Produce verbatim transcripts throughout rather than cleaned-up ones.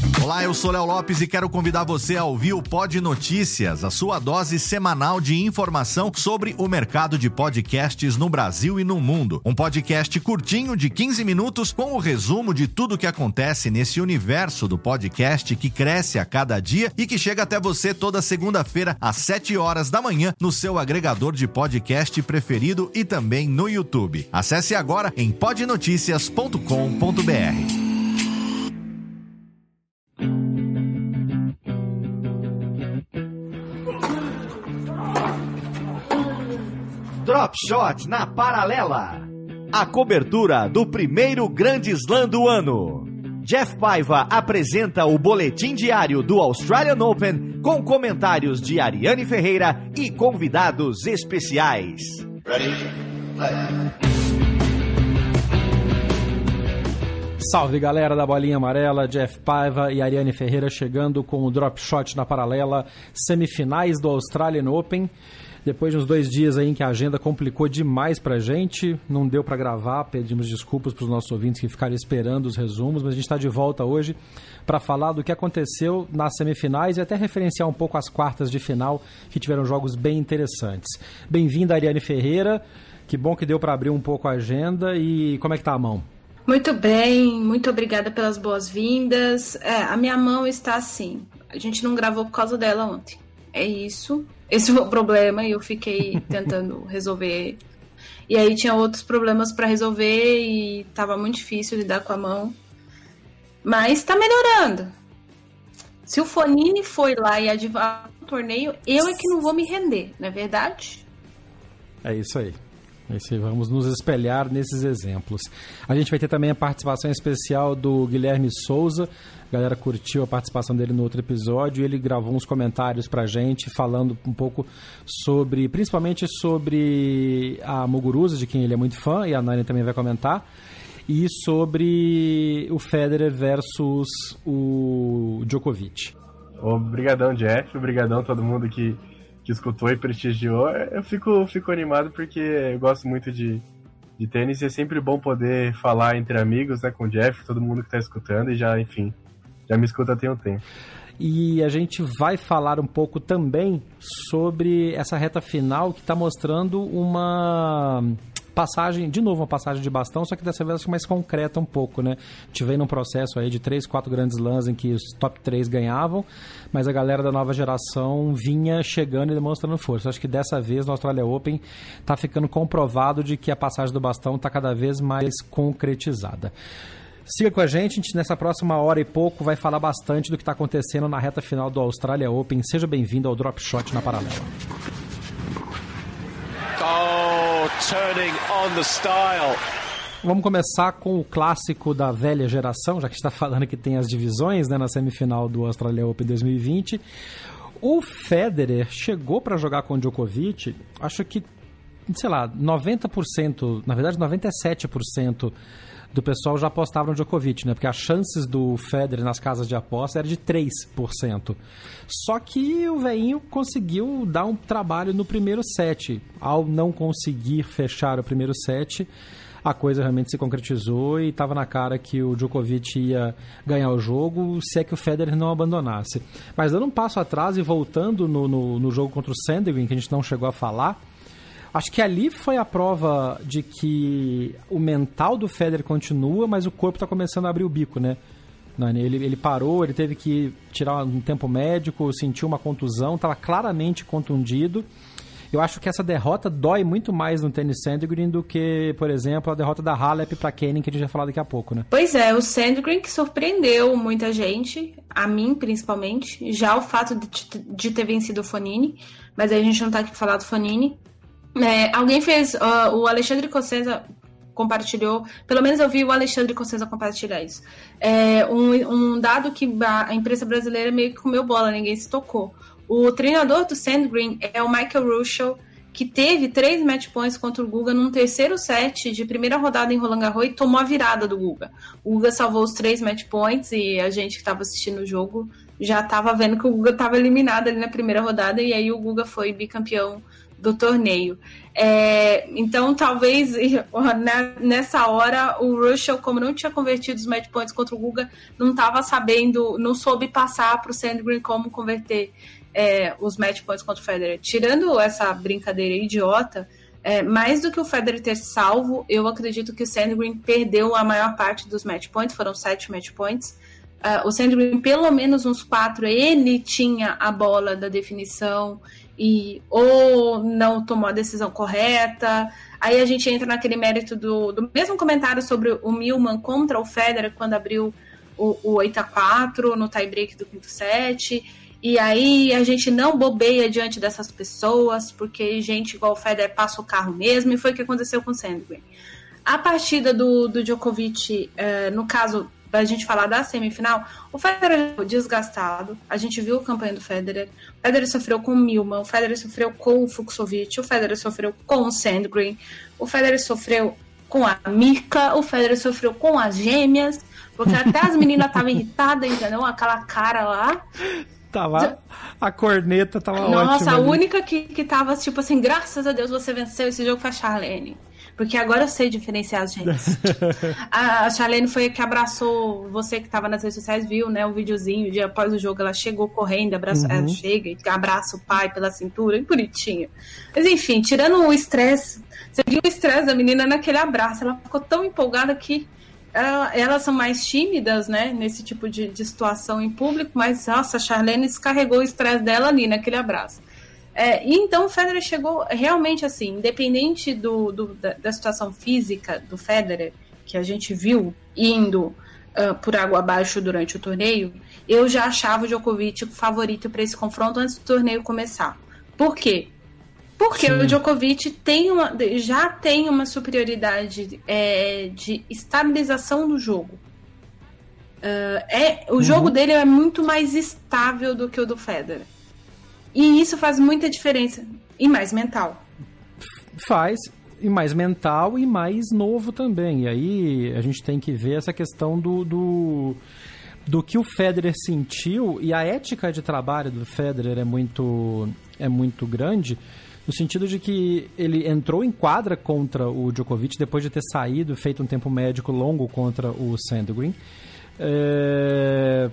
Olá, eu sou Léo Lopes e quero convidar você a ouvir o Pod Notícias, a sua dose semanal de informação sobre o mercado de podcasts no Brasil e no mundo. Um podcast curtinho de quinze minutos com o resumo de tudo que acontece nesse universo do podcast que cresce a cada dia e que chega até você toda segunda-feira às sete horas da manhã no seu agregador de podcast preferido e também no YouTube. Acesse agora em pod noticias ponto com ponto b r. Drop Shot na Paralela. A cobertura do primeiro Grande Slam do ano. Jeff Paiva apresenta o boletim diário do Australian Open com comentários de Ariane Ferreira e convidados especiais. Ready? Play. Salve galera da Bolinha Amarela, Jeff Paiva e Ariane Ferreira chegando com o Drop Shot na Paralela, semifinais do Australian Open. Depois de uns dois dias aí em que a agenda complicou demais pra gente, não deu pra gravar, pedimos desculpas pros nossos ouvintes que ficaram esperando os resumos, mas a gente tá de volta hoje pra falar do que aconteceu nas semifinais e até referenciar um pouco as quartas de final, que tiveram jogos bem interessantes. Bem-vinda, Ariane Ferreira, que bom que deu pra abrir um pouco a agenda, e como é que tá a mão? Muito bem, muito obrigada pelas boas-vindas. É, a minha mão está assim, a gente não gravou por causa dela ontem, é isso. Esse foi o problema e eu fiquei tentando resolver. E aí tinha outros problemas para resolver e tava muito difícil lidar com a mão. Mas tá melhorando. Se o Fonini foi lá e adivinhar o torneio, eu é que não vou me render, não é verdade? É isso aí. É isso aí. Vamos nos espelhar nesses exemplos. A gente vai ter também a participação especial do Guilherme Souza. A galera curtiu a participação dele no outro episódio. Ele gravou uns comentários pra gente, falando um pouco sobre, principalmente sobre a Muguruza, de quem ele é muito fã, e a Nani também vai comentar, e sobre o Federer versus o Djokovic. Obrigadão, Jeff. Obrigadão a todo mundo que, que escutou e prestigiou. Eu fico, fico animado porque eu gosto muito de, de tênis e é sempre bom poder falar entre amigos, né, com o Jeff, todo mundo que tá escutando, e já, enfim, já me escuta tem um tempo. E a gente vai falar um pouco também sobre essa reta final que está mostrando uma passagem, de novo uma passagem de bastão, só que dessa vez acho que mais concreta um pouco, né? A gente vem num processo aí de três, quatro grandes lãs em que os top três ganhavam, mas a galera da nova geração vinha chegando e demonstrando força. Acho que dessa vez no Australia Open está ficando comprovado de que a passagem do bastão está cada vez mais concretizada. Siga com a gente, a gente nessa próxima hora e pouco vai falar bastante do que está acontecendo na reta final do Australia Open. Seja bem-vindo ao Drop Shot na Paralela. Oh, turning on the style. Vamos começar com o clássico da velha geração, já que a gente está falando que tem as divisões, né, na semifinal do Australia Open dois mil e vinte. O Federer chegou para jogar com o Djokovic, acho que, sei lá, noventa por cento, na verdade noventa e sete por cento do pessoal já apostava no Djokovic, né? Porque as chances do Federer nas casas de aposta eram de três por cento. Só que o velhinho conseguiu dar um trabalho no primeiro set. Ao não conseguir fechar o primeiro set, a coisa realmente se concretizou e estava na cara que o Djokovic ia ganhar o jogo, se é que o Federer não abandonasse. Mas dando um passo atrás e voltando no, no, no jogo contra o Sandgren, que a gente não chegou a falar, acho que ali foi a prova de que o mental do Federer continua, mas o corpo está começando a abrir o bico, né? Ele, ele parou, ele teve que tirar um tempo médico, sentiu uma contusão, estava claramente contundido. Eu acho que essa derrota dói muito mais no tênis Sandgren do que, por exemplo, a derrota da Halep para Kenin, que a gente vai falar daqui a pouco, né? Pois é, o Sandgren que surpreendeu muita gente, a mim principalmente, já o fato de, de ter vencido o Fonini, mas aí a gente não está aqui para falar do Fonini. É, alguém fez, uh, o Alexandre Cocesa compartilhou, pelo menos eu vi o Alexandre Cocesa compartilhar isso, é, um, um dado que a imprensa brasileira meio que comeu bola, ninguém se tocou. O treinador do Sandgren é o Michael Russell, que teve três match points contra o Guga num terceiro set de primeira rodada em Roland Garros e tomou a virada do Guga. O Guga salvou os três match points e a gente que estava assistindo o jogo já estava vendo que o Guga estava eliminado ali na primeira rodada, e aí o Guga foi bicampeão do torneio. É, então, talvez nessa hora o Russell, como não tinha convertido os match points contra o Guga, não estava sabendo, não soube passar para o Sandgren como converter é, os match points contra o Federer. Tirando essa brincadeira idiota, é, mais do que o Federer ter salvo, eu acredito que o Sandgren perdeu a maior parte dos match points, foram sete match points. Uh, o Sandgren, pelo menos uns quatro, ele tinha a bola da definição e ou não tomou a decisão correta. Aí a gente entra naquele mérito do, do mesmo comentário sobre o Millman contra o Federer quando abriu o, o oito a quatro no tie-break do quinto set. E aí a gente não bobeia diante dessas pessoas, porque gente igual o Federer passa o carro mesmo, e foi o que aconteceu com o Sandgren. A partida do, do Djokovic, uh, no caso, pra gente falar da semifinal, o Federer ficou desgastado, a gente viu a campanha do Federer, o Federer sofreu com o Millman, o Federer sofreu com o Fucsovic, o Federer sofreu com o Sandgren, o Federer sofreu com a Mika, o Federer sofreu com as gêmeas, porque até as meninas estavam irritadas, entendeu? Aquela cara lá. Tava, a corneta tava ótima. Nossa, a ali. única que, que tava tipo assim, graças a Deus você venceu esse jogo foi a Charlene. Porque agora eu sei diferenciar as gente. A Charlene foi a que abraçou, você que estava nas redes sociais viu, né, o videozinho, o dia após o jogo, ela chegou correndo, abraçou, uhum. ela chega e abraça o pai pela cintura, e bonitinha. Mas enfim, tirando o estresse, você viu o estresse da menina naquele abraço, ela ficou tão empolgada que ela, elas são mais tímidas, né, nesse tipo de, de situação em público, mas nossa, a Charlene descarregou o estresse dela ali naquele abraço. É, e então o Federer chegou realmente assim, independente do, do, da, da situação física do Federer, que a gente viu indo uh, por água abaixo durante o torneio, eu já achava o Djokovic favorito para esse confronto antes do torneio começar. Por quê? Porque Sim. o Djokovic tem uma, já tem uma superioridade é, de estabilização do jogo. Uh, é, o uhum. jogo dele é muito mais estável do que o do Federer. E isso faz muita diferença. E mais mental. Faz. E mais mental e mais novo também. E aí a gente tem que ver essa questão do, do, do que o Federer sentiu. E a ética de trabalho do Federer é muito, é muito grande, no sentido de que ele entrou em quadra contra o Djokovic depois de ter saído, feito um tempo médico longo contra o Sandgren. É...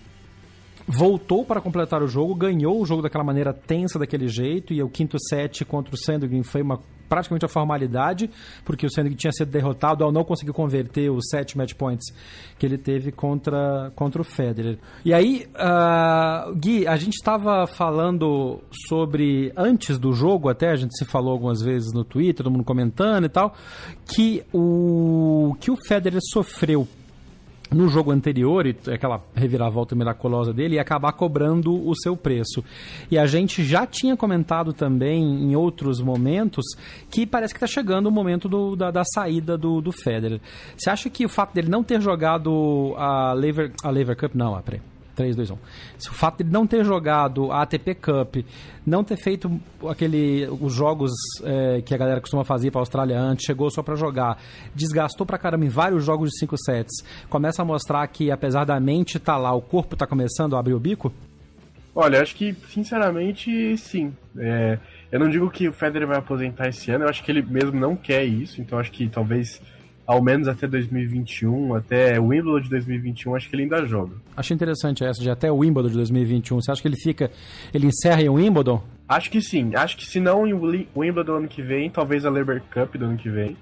Voltou para completar o jogo, ganhou o jogo daquela maneira tensa, daquele jeito, e o quinto set contra o Sandgren foi uma, praticamente uma formalidade, porque o Sandgren tinha sido derrotado ao não conseguir converter os sete match points que ele teve contra, contra o Federer. E aí, uh, Gui, a gente estava falando sobre, antes do jogo até, a gente se falou algumas vezes no Twitter, todo mundo comentando e tal, que o, que o Federer sofreu no jogo anterior, e aquela reviravolta miraculosa dele, ia acabar cobrando o seu preço. E a gente já tinha comentado também em outros momentos que parece que está chegando o momento do, da, da saída do, do Federer. Você acha que o fato dele não ter jogado a Lever, a Lever Cup, não, ah, peraí, três, dois, um. Se o fato de não ter jogado a A T P Cup, não ter feito aquele, os jogos é, que a galera costuma fazer para a Austrália antes, chegou só para jogar, desgastou pra caramba em vários jogos de cinco sets, começa a mostrar que, apesar da mente estar tá lá, o corpo está começando a abrir o bico? Olha, acho que, sinceramente, sim. É, eu não digo que o Federer vai aposentar esse ano, eu acho que ele mesmo não quer isso, então acho que talvez ao menos até dois mil e vinte e um, até o Wimbledon de dois mil e vinte e um, acho que ele ainda joga. Acho interessante essa de até o Wimbledon de dois mil e vinte e um. Você acha que ele fica, ele encerra em Wimbledon? Acho que sim. Acho que se não em Wimbledon ano que vem, talvez a Laver Cup do ano que vem.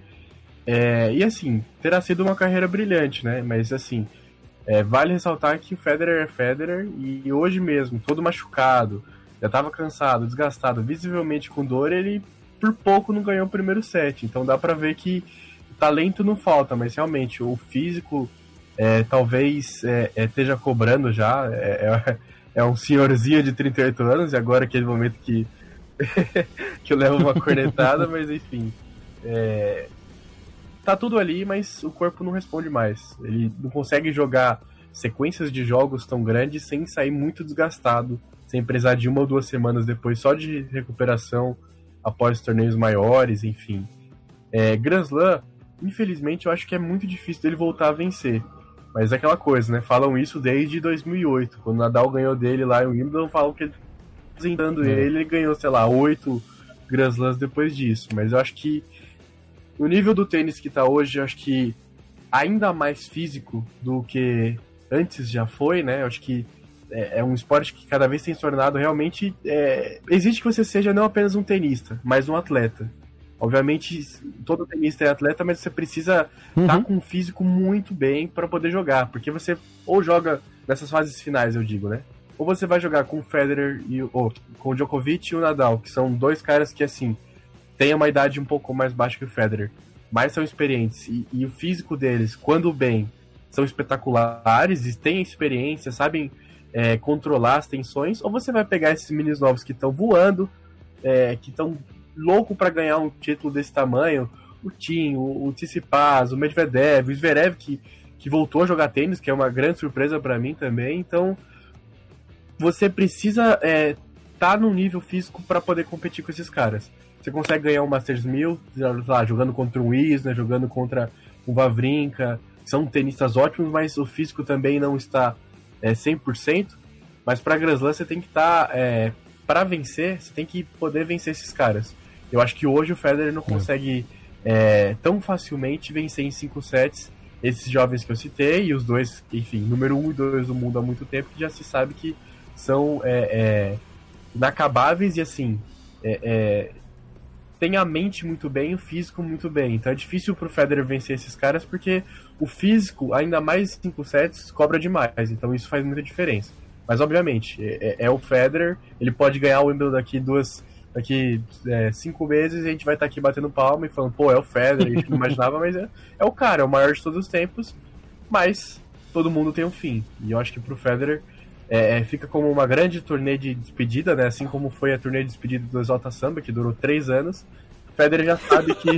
É, e assim, terá sido uma carreira brilhante, né? Mas assim, é, vale ressaltar que o Federer é Federer e hoje mesmo, todo machucado, já estava cansado, desgastado, visivelmente com dor, ele por pouco não ganhou o primeiro set. Então dá pra ver que talento não falta, mas realmente o físico é, talvez é, é, esteja cobrando já. É, é, é um senhorzinho de trinta e oito anos, e agora aquele momento que, que eu levo uma cornetada, mas enfim. É, tá tudo ali, mas o corpo não responde mais. Ele não consegue jogar sequências de jogos tão grandes sem sair muito desgastado, sem precisar de uma ou duas semanas depois só de recuperação após torneios maiores, enfim. É, Grand Slam, infelizmente, eu acho que é muito difícil dele voltar a vencer. Mas é aquela coisa, né? Falam isso desde dois mil e oito. Quando o Nadal ganhou dele lá em Wimbledon, falam que ele, apresentando é. ele, ele ganhou, sei lá, oito Grand Slams depois disso. Mas eu acho que o nível do tênis que tá hoje, eu acho que ainda mais físico do que antes já foi, né? Eu acho que é, é um esporte que cada vez tem se tornado realmente... É, exige que você seja não apenas um tenista, mas um atleta. Obviamente, todo tenista é atleta, mas você precisa estar uhum. com um físico muito bem para poder jogar. Porque você ou joga nessas fases finais, eu digo, né? Ou você vai jogar com o Federer e ou, com o Djokovic e o Nadal, que são dois caras que, assim, têm uma idade um pouco mais baixa que o Federer, mas são experientes. E, e o físico deles, quando bem, são espetaculares e têm experiência, sabem é, controlar as tensões. Ou você vai pegar esses meninos novos que estão voando, é, que estão... louco para ganhar um título desse tamanho, o Tim, o, o Tsitsipas, o Medvedev, o Zverev que, que voltou a jogar tênis, que é uma grande surpresa para mim também. Então você precisa é, tá num nível físico para poder competir com esses caras. Você consegue ganhar um Masters mil lá, jogando contra um Isner, jogando contra o Wawrinka, são tenistas ótimos, mas o físico também não está é, cem por cento, mas para Grand Slam você tem que estar tá, é, para vencer, você tem que poder vencer esses caras. Eu acho que hoje o Federer não consegue é, tão facilmente vencer em cinco sets esses jovens que eu citei, e os dois, enfim, número um e dois do mundo há muito tempo, que já se sabe que são é, é, inacabáveis e, assim, é, é, tem a mente muito bem e o físico muito bem. Então é difícil pro Federer vencer esses caras, porque o físico, ainda mais cinco sets, cobra demais. Então isso faz muita diferença. Mas, obviamente, é, é o Federer, ele pode ganhar o Wimbledon daqui duas... daqui é, cinco meses e a gente vai estar tá aqui batendo palma e falando, pô, é o Federer, a gente não imaginava, mas é, é o cara, é o maior de todos os tempos, mas todo mundo tem um fim. E eu acho que pro Federer é, é, fica como uma grande turnê de despedida, né? Assim como foi a turnê de despedida do Exalta Samba, que durou três anos. O Federer já sabe que...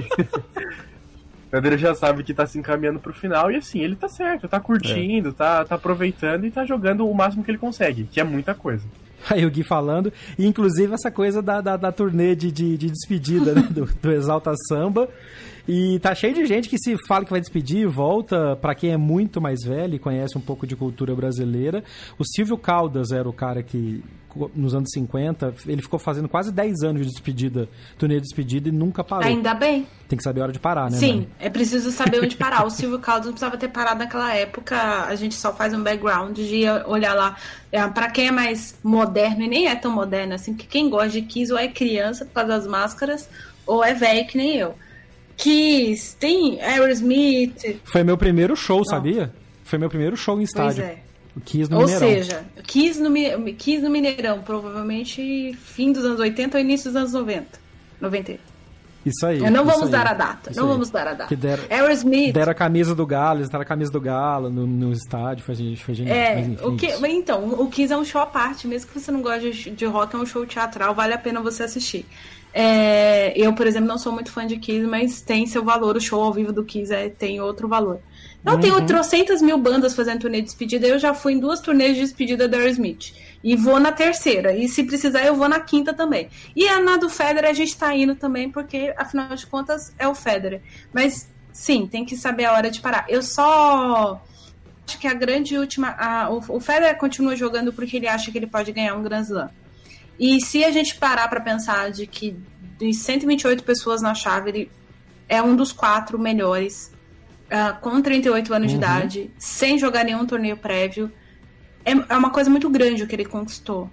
o Federer já sabe que tá se encaminhando pro final e, assim, ele tá certo, tá curtindo, é. tá, tá aproveitando e tá jogando o máximo que ele consegue, que é muita coisa. Aí o Gui falando, e inclusive essa coisa da, da, da turnê de, de, de despedida, né, do, do Exalta Samba, e tá cheio de gente que se fala que vai despedir, volta, pra quem é muito mais velho e conhece um pouco de cultura brasileira. O Silvio Caldas era o cara que, nos anos cinquenta, ele ficou fazendo quase dez anos de despedida, turnê de despedida, e nunca parou. Ainda bem. Tem que saber a hora de parar, né? Sim, mãe? É preciso saber onde parar. O Silvio Caldas não precisava ter parado naquela época, a gente só faz um background de olhar lá. É, pra quem é mais moderno, e nem é tão moderno assim, porque quem gosta de Kiss ou é criança por causa das máscaras, ou é velho que nem eu. Kiss, tem Aerosmith. Foi meu primeiro show, não. sabia? Foi meu primeiro show em estádio. Pois é. O Kiss no Ou Mineirão. seja, Kiss no, Kiss no Mineirão, provavelmente fim dos anos oitenta ou início dos anos noventa. noventa. Isso aí. Não vamos aí, dar a data. Não aí. vamos dar a data. Que deram, Aerosmith. Deram a camisa do Galo, eles deram a camisa do Galo no, no estádio, foi, foi genial. É, mas enfim, o que, então, o Kiss é um show à parte, mesmo que você não goste de, de rock, é um show teatral, vale a pena você assistir. É, eu, por exemplo, não sou muito fã de Kiss, mas tem seu valor, o show ao vivo do Kiss é, tem outro valor. Não, uhum. Tem trocentas mil bandas fazendo turnê de despedida, eu já fui em duas turnês de despedida da Aerosmith. E vou na terceira, e se precisar eu vou na quinta também. E a na do Federer a gente tá indo também, porque afinal de contas é o Federer. Mas sim, tem que saber a hora de parar. Eu só acho que a grande última... A, o, o Federer continua jogando porque ele acha que ele pode ganhar um Grand Slam. E se a gente parar pra pensar de que de cento e vinte e oito pessoas na chave, ele é um dos quatro melhores, uh, com trinta e oito anos uhum. de idade, sem jogar nenhum torneio prévio, é, é uma coisa muito grande o que ele conquistou.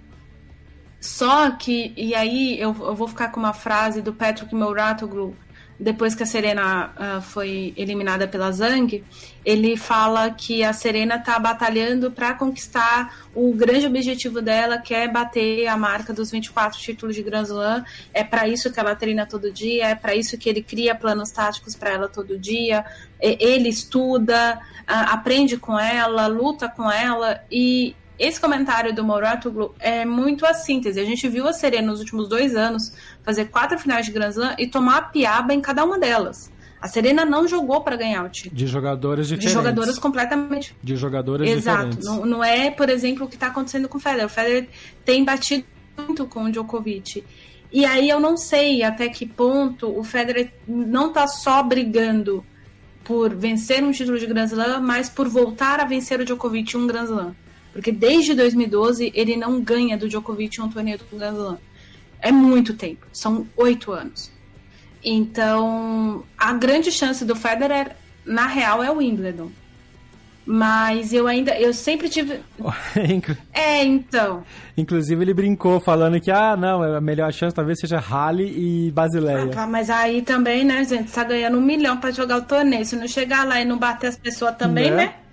Só que, e aí eu, eu vou ficar com uma frase do Patrick Mouratoglou, depois que a Serena uh, foi eliminada pela Zhang, ele fala que a Serena está batalhando para conquistar o grande objetivo dela, que é bater a marca dos vinte e quatro títulos de Grand Slam. É para isso que ela treina todo dia, é para isso que ele cria planos táticos para ela todo dia. Ele estuda, uh, aprende com ela, luta com ela, e esse comentário do Mouratoglou é muito a síntese. A gente viu a Serena nos últimos dois anos fazer quatro finais de Grand Slam e tomar a piaba em cada uma delas. A Serena não jogou para ganhar o título. De jogadoras diferentes. De jogadoras completamente... De jogadoras Exato. diferentes. Exato. Não, não é, por exemplo, o que está acontecendo com o Federer. O Federer tem batido muito com o Djokovic. E aí eu não sei até que ponto o Federer não está só brigando por vencer um título de Grand Slam, mas por voltar a vencer o Djokovic em um Grand Slam. Porque desde dois mil e doze ele não ganha do Djokovic um torneio do Grand Slam. É muito tempo, são oito anos. Então, a grande chance do Federer, na real, é o Wimbledon. Mas eu ainda, eu sempre tive... é, então... Inclusive ele brincou falando que, ah, não, a melhor chance talvez seja Halle e Basileia. Ah, mas aí também, né, gente, tá ganhando um milhão pra jogar o torneio. Se não chegar lá e não bater as pessoas também, né? né?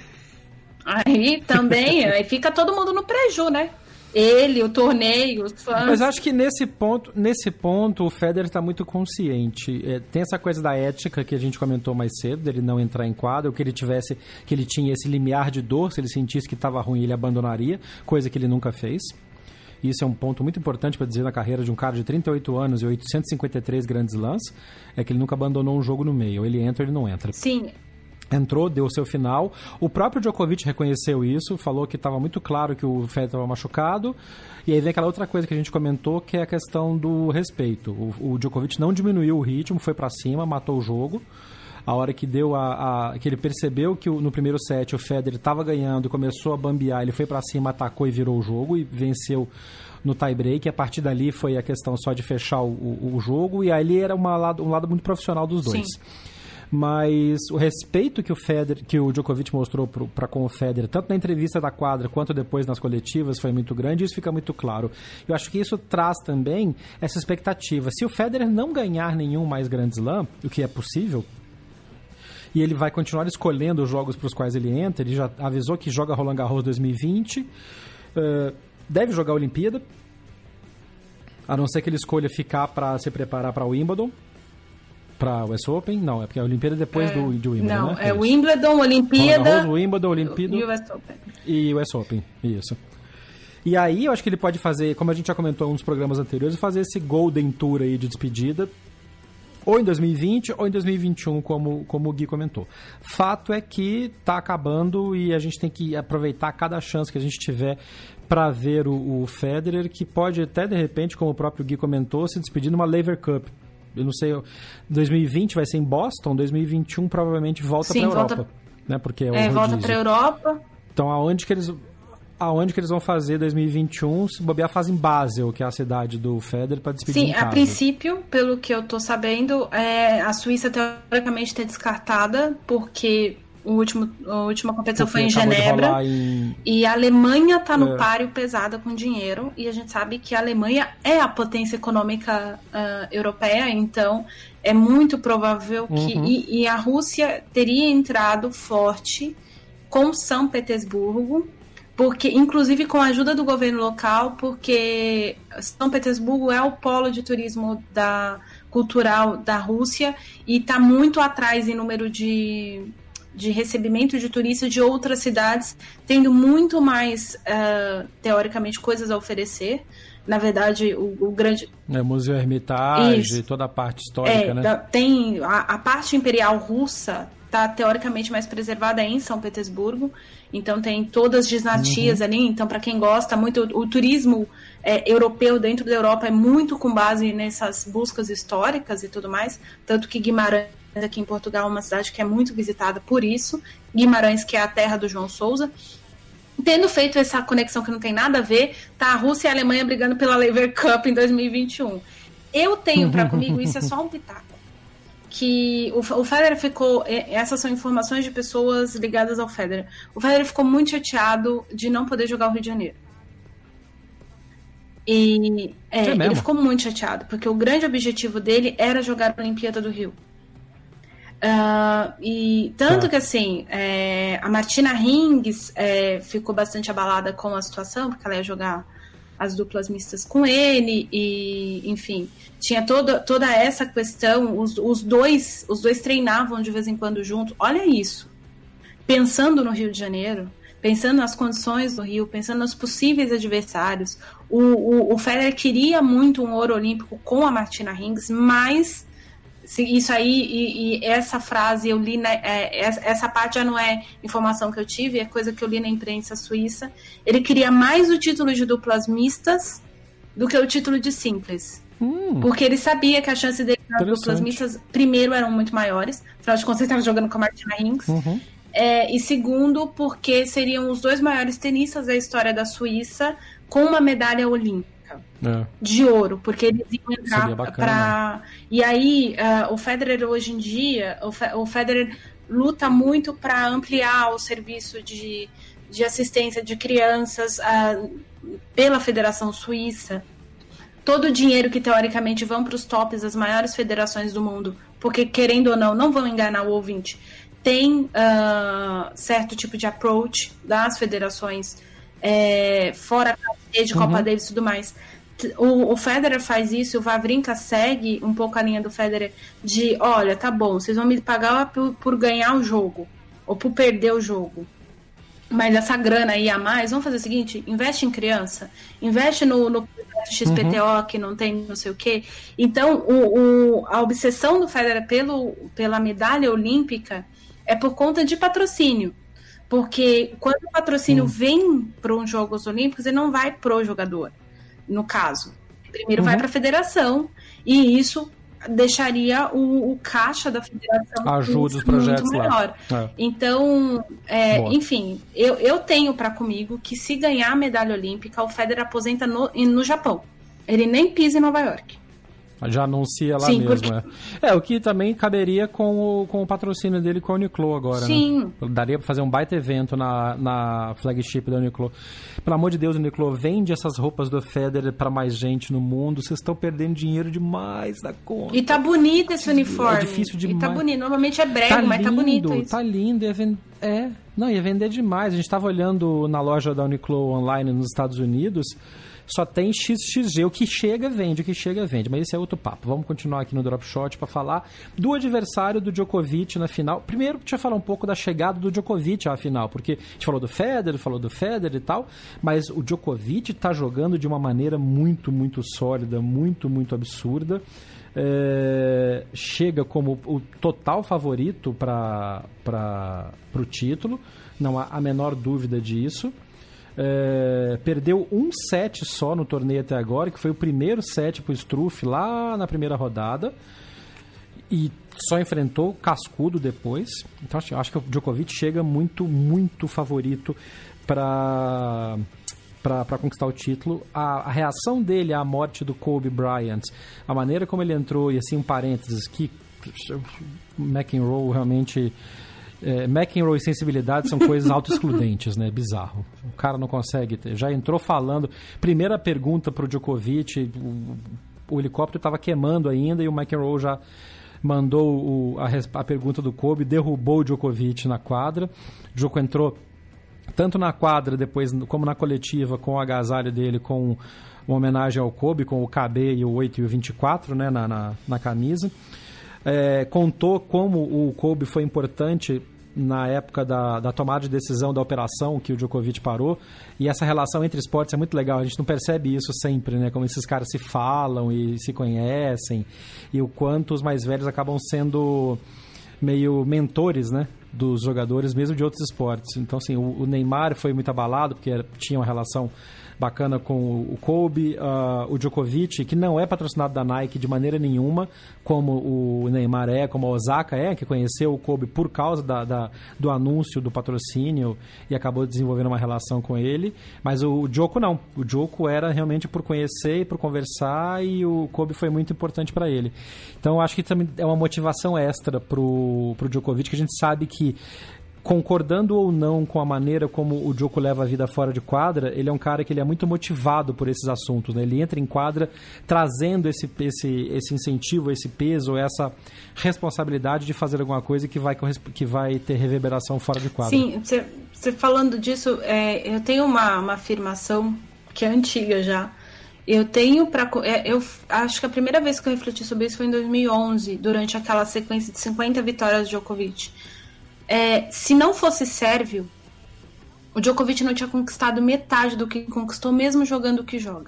Aí também, aí fica todo mundo no preju, né? Ele, o torneio, os fãs. Mas acho que nesse ponto, nesse ponto o Federer está muito consciente. É, tem essa coisa da ética que a gente comentou mais cedo, dele não entrar em quadra, ou que ele tivesse, que ele tinha esse limiar de dor, se ele sentisse que estava ruim, ele abandonaria, coisa que ele nunca fez. Isso é um ponto muito importante para dizer na carreira de um cara de trinta e oito anos e oitocentos e cinquenta e três grandes lãs, é que ele nunca abandonou um jogo no meio. Ou ele entra ou ele não entra. Sim. Entrou, deu o seu final. O próprio Djokovic reconheceu isso, falou que estava muito claro que o Federer estava machucado. E aí vem aquela outra coisa que a gente comentou, que é a questão do respeito. O, o Djokovic não diminuiu o ritmo, foi para cima, matou o jogo. A hora que deu a, a que ele percebeu que o, no primeiro set o Federer estava ganhando e começou a bambear, ele foi para cima, atacou e virou o jogo e venceu no tie-break. A partir dali foi a questão só de fechar o, o, o jogo, e ali era uma lado, um lado muito profissional dos dois. Sim. Mas o respeito que o Federer, que o Djokovic mostrou para com o Federer, tanto na entrevista da quadra quanto depois nas coletivas, foi muito grande, e isso fica muito claro. Eu acho que isso traz também essa expectativa. Se o Federer não ganhar nenhum mais Grand Slam, o que é possível, e ele vai continuar escolhendo os jogos para os quais ele entra, ele já avisou que joga Roland Garros dois mil e vinte, uh, deve jogar a Olimpíada, a não ser que ele escolha ficar para se preparar para o Wimbledon, para o U S Open. Não, é porque a Olimpíada é depois é, do, do Wimbledon, não, né? é, é Wimbledon, Olimpíada... Roland Garros, Wimbledon, Olimpíada... E o U S Open. E o U S Open, isso. E aí eu acho que ele pode fazer, como a gente já comentou em um dos programas anteriores, fazer esse Golden Tour aí de despedida, ou em dois mil e vinte ou em dois mil e vinte e um, como, como o Gui comentou. Fato é que tá acabando e a gente tem que aproveitar cada chance que a gente tiver para ver o, o Federer, que pode até, de repente, como o próprio Gui comentou, se despedir numa Laver Cup. Eu não sei, dois mil e vinte vai ser em Boston, dois mil e vinte e um provavelmente volta para a Europa. Volta... Né, porque é, é volta para a Europa. Então, aonde que eles... aonde que eles vão fazer dois mil e vinte e um, se bobear fazem Basel, que é a cidade do Federer, para despedir Sim, em casa. A princípio, pelo que eu tô sabendo, é, a Suíça teoricamente está descartada, porque o último, a última competição porque foi em Genebra, em... e a Alemanha tá no é. páreo pesada com dinheiro, e a gente sabe que a Alemanha é a potência econômica uh, europeia, então é muito provável que... Uhum. E, e a Rússia teria entrado forte com São Petersburgo, porque, inclusive com a ajuda do governo local, porque São Petersburgo é o polo de turismo da, cultural da Rússia e está muito atrás em número de, de recebimento de turistas de outras cidades, tendo muito mais, uh, teoricamente, coisas a oferecer. Na verdade, o, o grande... É, Museu Hermitage, toda a parte histórica, é, né? Tem a, a parte imperial russa está teoricamente mais preservada em São Petersburgo, então tem todas as dinastias uhum. ali, então para quem gosta muito, o, o turismo é, europeu dentro da Europa é muito com base nessas buscas históricas e tudo mais, tanto que Guimarães aqui em Portugal é uma cidade que é muito visitada por isso, Guimarães que é a terra do João Sousa. Tendo feito essa conexão que não tem nada a ver, tá a Rússia e a Alemanha brigando pela Laver Cup em dois mil e vinte e um. Eu tenho para comigo, isso é só um pitaco, que o, o Federer ficou... Essas são informações de pessoas ligadas ao Federer. O Federer ficou muito chateado de não poder jogar o Rio de Janeiro. E é, é ele ficou muito chateado, porque o grande objetivo dele era jogar a Olimpíada do Rio. Uh, e tanto é. que assim, é, a Martina Hingis é, ficou bastante abalada com a situação, porque ela ia jogar as duplas mistas com ele, e enfim, tinha toda, toda essa questão, os, os, dois, os dois treinavam de vez em quando juntos. Olha isso, pensando no Rio de Janeiro, pensando nas condições do Rio, pensando nos possíveis adversários, o, o, o Federer queria muito um ouro olímpico com a Martina Hingis, mas isso aí, e, e essa frase eu li, na, é, essa parte já não é informação que eu tive, é coisa que eu li na imprensa suíça. Ele queria mais o título de duplas mistas do que o título de simples. Hum. Porque ele sabia que a chance dele nas duplas mistas, primeiro, eram muito maiores, afinal de contas ele estava jogando com a Martina Hingis, uhum. é, e segundo, porque seriam os dois maiores tenistas da história da Suíça com uma medalha olímpica. olímpica é. de ouro, porque eles iam entrar para... E aí, uh, o Federer hoje em dia, o, Fe... o Federer luta muito para ampliar o serviço de, de assistência de crianças uh, pela Federação Suíça. Todo o dinheiro que teoricamente vão para os tops das maiores federações do mundo, porque querendo ou não, não vão enganar o ouvinte, tem uh, certo tipo de approach das federações, é, fora a de Copa uhum. Davis e tudo mais. O, o Federer faz isso, o Wawrinka segue um pouco a linha do Federer de, olha, tá bom, vocês vão me pagar por, por ganhar o jogo, ou por perder o jogo. Mas essa grana aí a mais, vamos fazer o seguinte, investe em criança, investe no, no X P T O, uhum. que não tem não sei o quê. Então, o, o, a obsessão do Federer pelo, pela medalha olímpica é por conta de patrocínio. Porque quando o patrocínio uhum. vem para os Jogos Olímpicos, ele não vai pro jogador, no caso. Primeiro uhum. vai para a federação, e isso deixaria o, o caixa da federação ajuda os projetos muito maior. É. Então, é, enfim, eu, eu tenho para comigo que se ganhar a medalha olímpica, o Federer aposenta no, no Japão. Ele nem pisa em Nova York. Já anuncia lá Sim, mesmo, porque... é. É, o que também caberia com o, com o patrocínio dele com a Uniqlo agora, Sim. né? Daria pra fazer um baita evento na, na flagship da Uniqlo. Pelo amor de Deus, Uniqlo, vende essas roupas do Federer pra mais gente no mundo. Vocês estão perdendo dinheiro demais da conta. E tá bonito esse uniforme. É difícil demais. E tá bonito. Normalmente é brega, tá mas lindo, tá bonito isso. Tá lindo, ia vend... É, não, ia vender demais. A gente tava olhando na loja da Uniqlo online nos Estados Unidos, só tem X X G, o que chega vende, o que chega vende, mas esse é outro papo. Vamos continuar aqui no Drop Shot para falar do adversário do Djokovic na final. Primeiro, deixa eu falar um pouco da chegada do Djokovic à final, porque a gente falou do Federer, falou do Federer e tal, mas o Djokovic tá jogando de uma maneira muito, muito sólida, muito, muito absurda. É, chega como o total favorito para o título, não há a menor dúvida disso. É, perdeu um set só no torneio até agora, que foi o primeiro set pro Struff lá na primeira rodada, e só enfrentou o cascudo depois. Então acho, acho que o Djokovic chega muito, muito favorito para para conquistar o título. A, a reação dele à morte do Kobe Bryant, a maneira como ele entrou, e assim um parênteses, que McEnroe realmente... É, McEnroe e sensibilidade são coisas auto-excludentes, né? Bizarro. O cara não consegue ter. Já entrou falando. Primeira pergunta pro Djokovic, o, o helicóptero estava queimando ainda e o McEnroe já mandou o, a, a pergunta do Kobe, derrubou o Djokovic na quadra. O Djoko entrou tanto na quadra depois como na coletiva com o agasalho dele, com uma homenagem ao Kobe, com o K B e o oito e o vinte e quatro, né? na, na, na camisa. É, contou como o Kobe foi importante na época da, da tomada de decisão da operação que o Djokovic parou, e essa relação entre esportes é muito legal, a gente não percebe isso sempre, né? Como esses caras se falam e se conhecem, e o quanto os mais velhos acabam sendo meio mentores, né, dos jogadores, mesmo de outros esportes. Então, assim, o, o Neymar foi muito abalado, porque era, tinha uma relação bacana com o Kobe, uh, o Djokovic, que não é patrocinado da Nike de maneira nenhuma, como o Neymar é, como a Osaka é, que conheceu o Kobe por causa da, da, do anúncio do patrocínio e acabou desenvolvendo uma relação com ele, mas o Djoko não. O Djoko era realmente por conhecer e por conversar, e o Kobe foi muito importante para ele. Então, eu acho que também é uma motivação extra pro, pro Djokovic, que a gente sabe que, concordando ou não com a maneira como o Djoko leva a vida fora de quadra, ele é um cara que ele é muito motivado por esses assuntos, né? Ele entra em quadra trazendo esse, esse, esse incentivo, esse peso, essa responsabilidade de fazer alguma coisa que vai, que vai ter reverberação fora de quadra. Sim, você falando disso, é, eu tenho uma, uma afirmação que é antiga já. Eu tenho para eu acho que a primeira vez que eu refleti sobre isso foi em dois mil e onze, durante aquela sequência de cinquenta vitórias de Djokovic. É, se não fosse Sérvio, o Djokovic não tinha conquistado metade do que conquistou, mesmo jogando o que joga.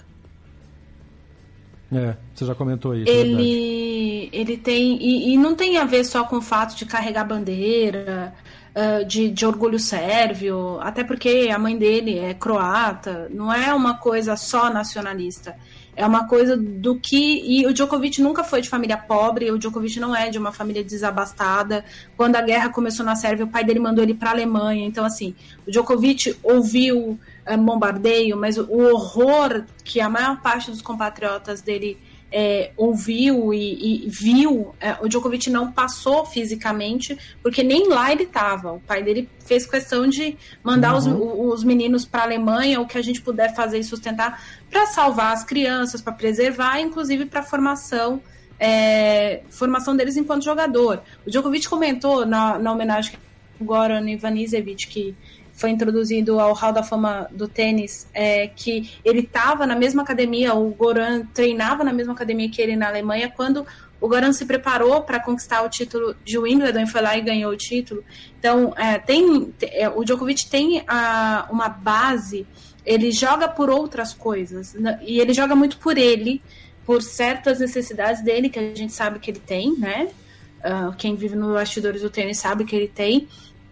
É, você já comentou isso. Ele, ele tem... E, e não tem a ver só com o fato de carregar bandeira, uh, de, de orgulho sérvio, até porque a mãe dele é croata, não é uma coisa só nacionalista. É uma coisa do que... E o Djokovic nunca foi de família pobre, o Djokovic não é de uma família desabastada. Quando a guerra começou na Sérvia, o pai dele mandou ele para a Alemanha. Então, assim, o Djokovic ouviu é, bombardeio, mas o, o horror que a maior parte dos compatriotas dele é, ouviu e, e viu, é, o Djokovic não passou fisicamente, porque nem lá ele estava. O pai dele fez questão de mandar uhum. os, os meninos para a Alemanha, o que a gente puder fazer e sustentar, para salvar as crianças, para preservar, inclusive para a formação, é, formação deles enquanto jogador. O Djokovic comentou na, na homenagem ao Goran Ivanisevic, que foi introduzido ao Hall da Fama do tênis, é, que ele estava na mesma academia, o Goran treinava na mesma academia que ele na Alemanha, quando o Goran se preparou para conquistar o título de Wimbledon e foi lá e ganhou o título. Então, é, tem, é, o Djokovic tem a, uma base, ele joga por outras coisas, e ele joga muito por ele, por certas necessidades dele, que a gente sabe que ele tem, né? Uh, quem vive nos bastidores do tênis sabe que ele tem,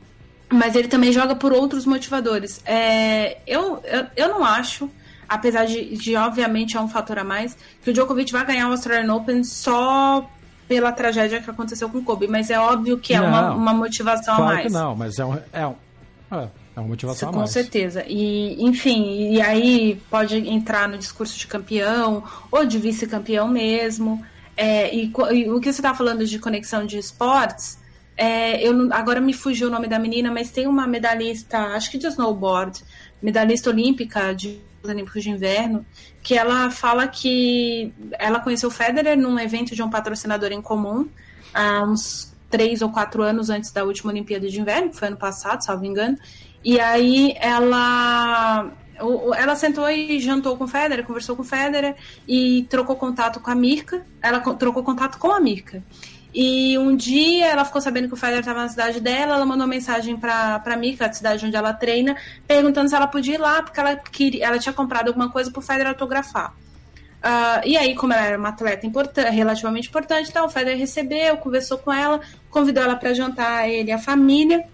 mas ele também joga por outros motivadores. É, eu, eu, eu não acho, apesar de, de, obviamente, é um fator a mais, que o Djokovic vai ganhar o Australian Open só pela tragédia que aconteceu com o Kobe, mas é óbvio que não, é uma, uma motivação claro a mais. Que não, mas é, um, é, um, é uma motivação Isso, a mais. Com certeza. E, enfim, e aí pode entrar no discurso de campeão ou de vice-campeão mesmo. É, e, e o que você está falando de conexão de esportes... É, eu, agora me fugiu o nome da menina, mas tem uma medalhista, acho que de snowboard, medalhista olímpica de Jogos Olímpicos de Inverno, que ela fala que ela conheceu o Federer num evento de um patrocinador em comum há uns três ou quatro anos antes da última Olimpíada de Inverno, que foi ano passado, salvo engano, e aí ela... Ela sentou e jantou com o Federer, conversou com o Federer e trocou contato com a Mirka, ela trocou contato com a Mirka. E um dia ela ficou sabendo que o Federer estava na cidade dela, ela mandou uma mensagem para a Mirka, a cidade onde ela treina, perguntando se ela podia ir lá, porque ela, queria, ela tinha comprado alguma coisa para o Federer autografar. Uh, e aí, como ela era uma atleta importante, relativamente importante, então, o Federer recebeu, conversou com ela, convidou ela para jantar, ele e a família.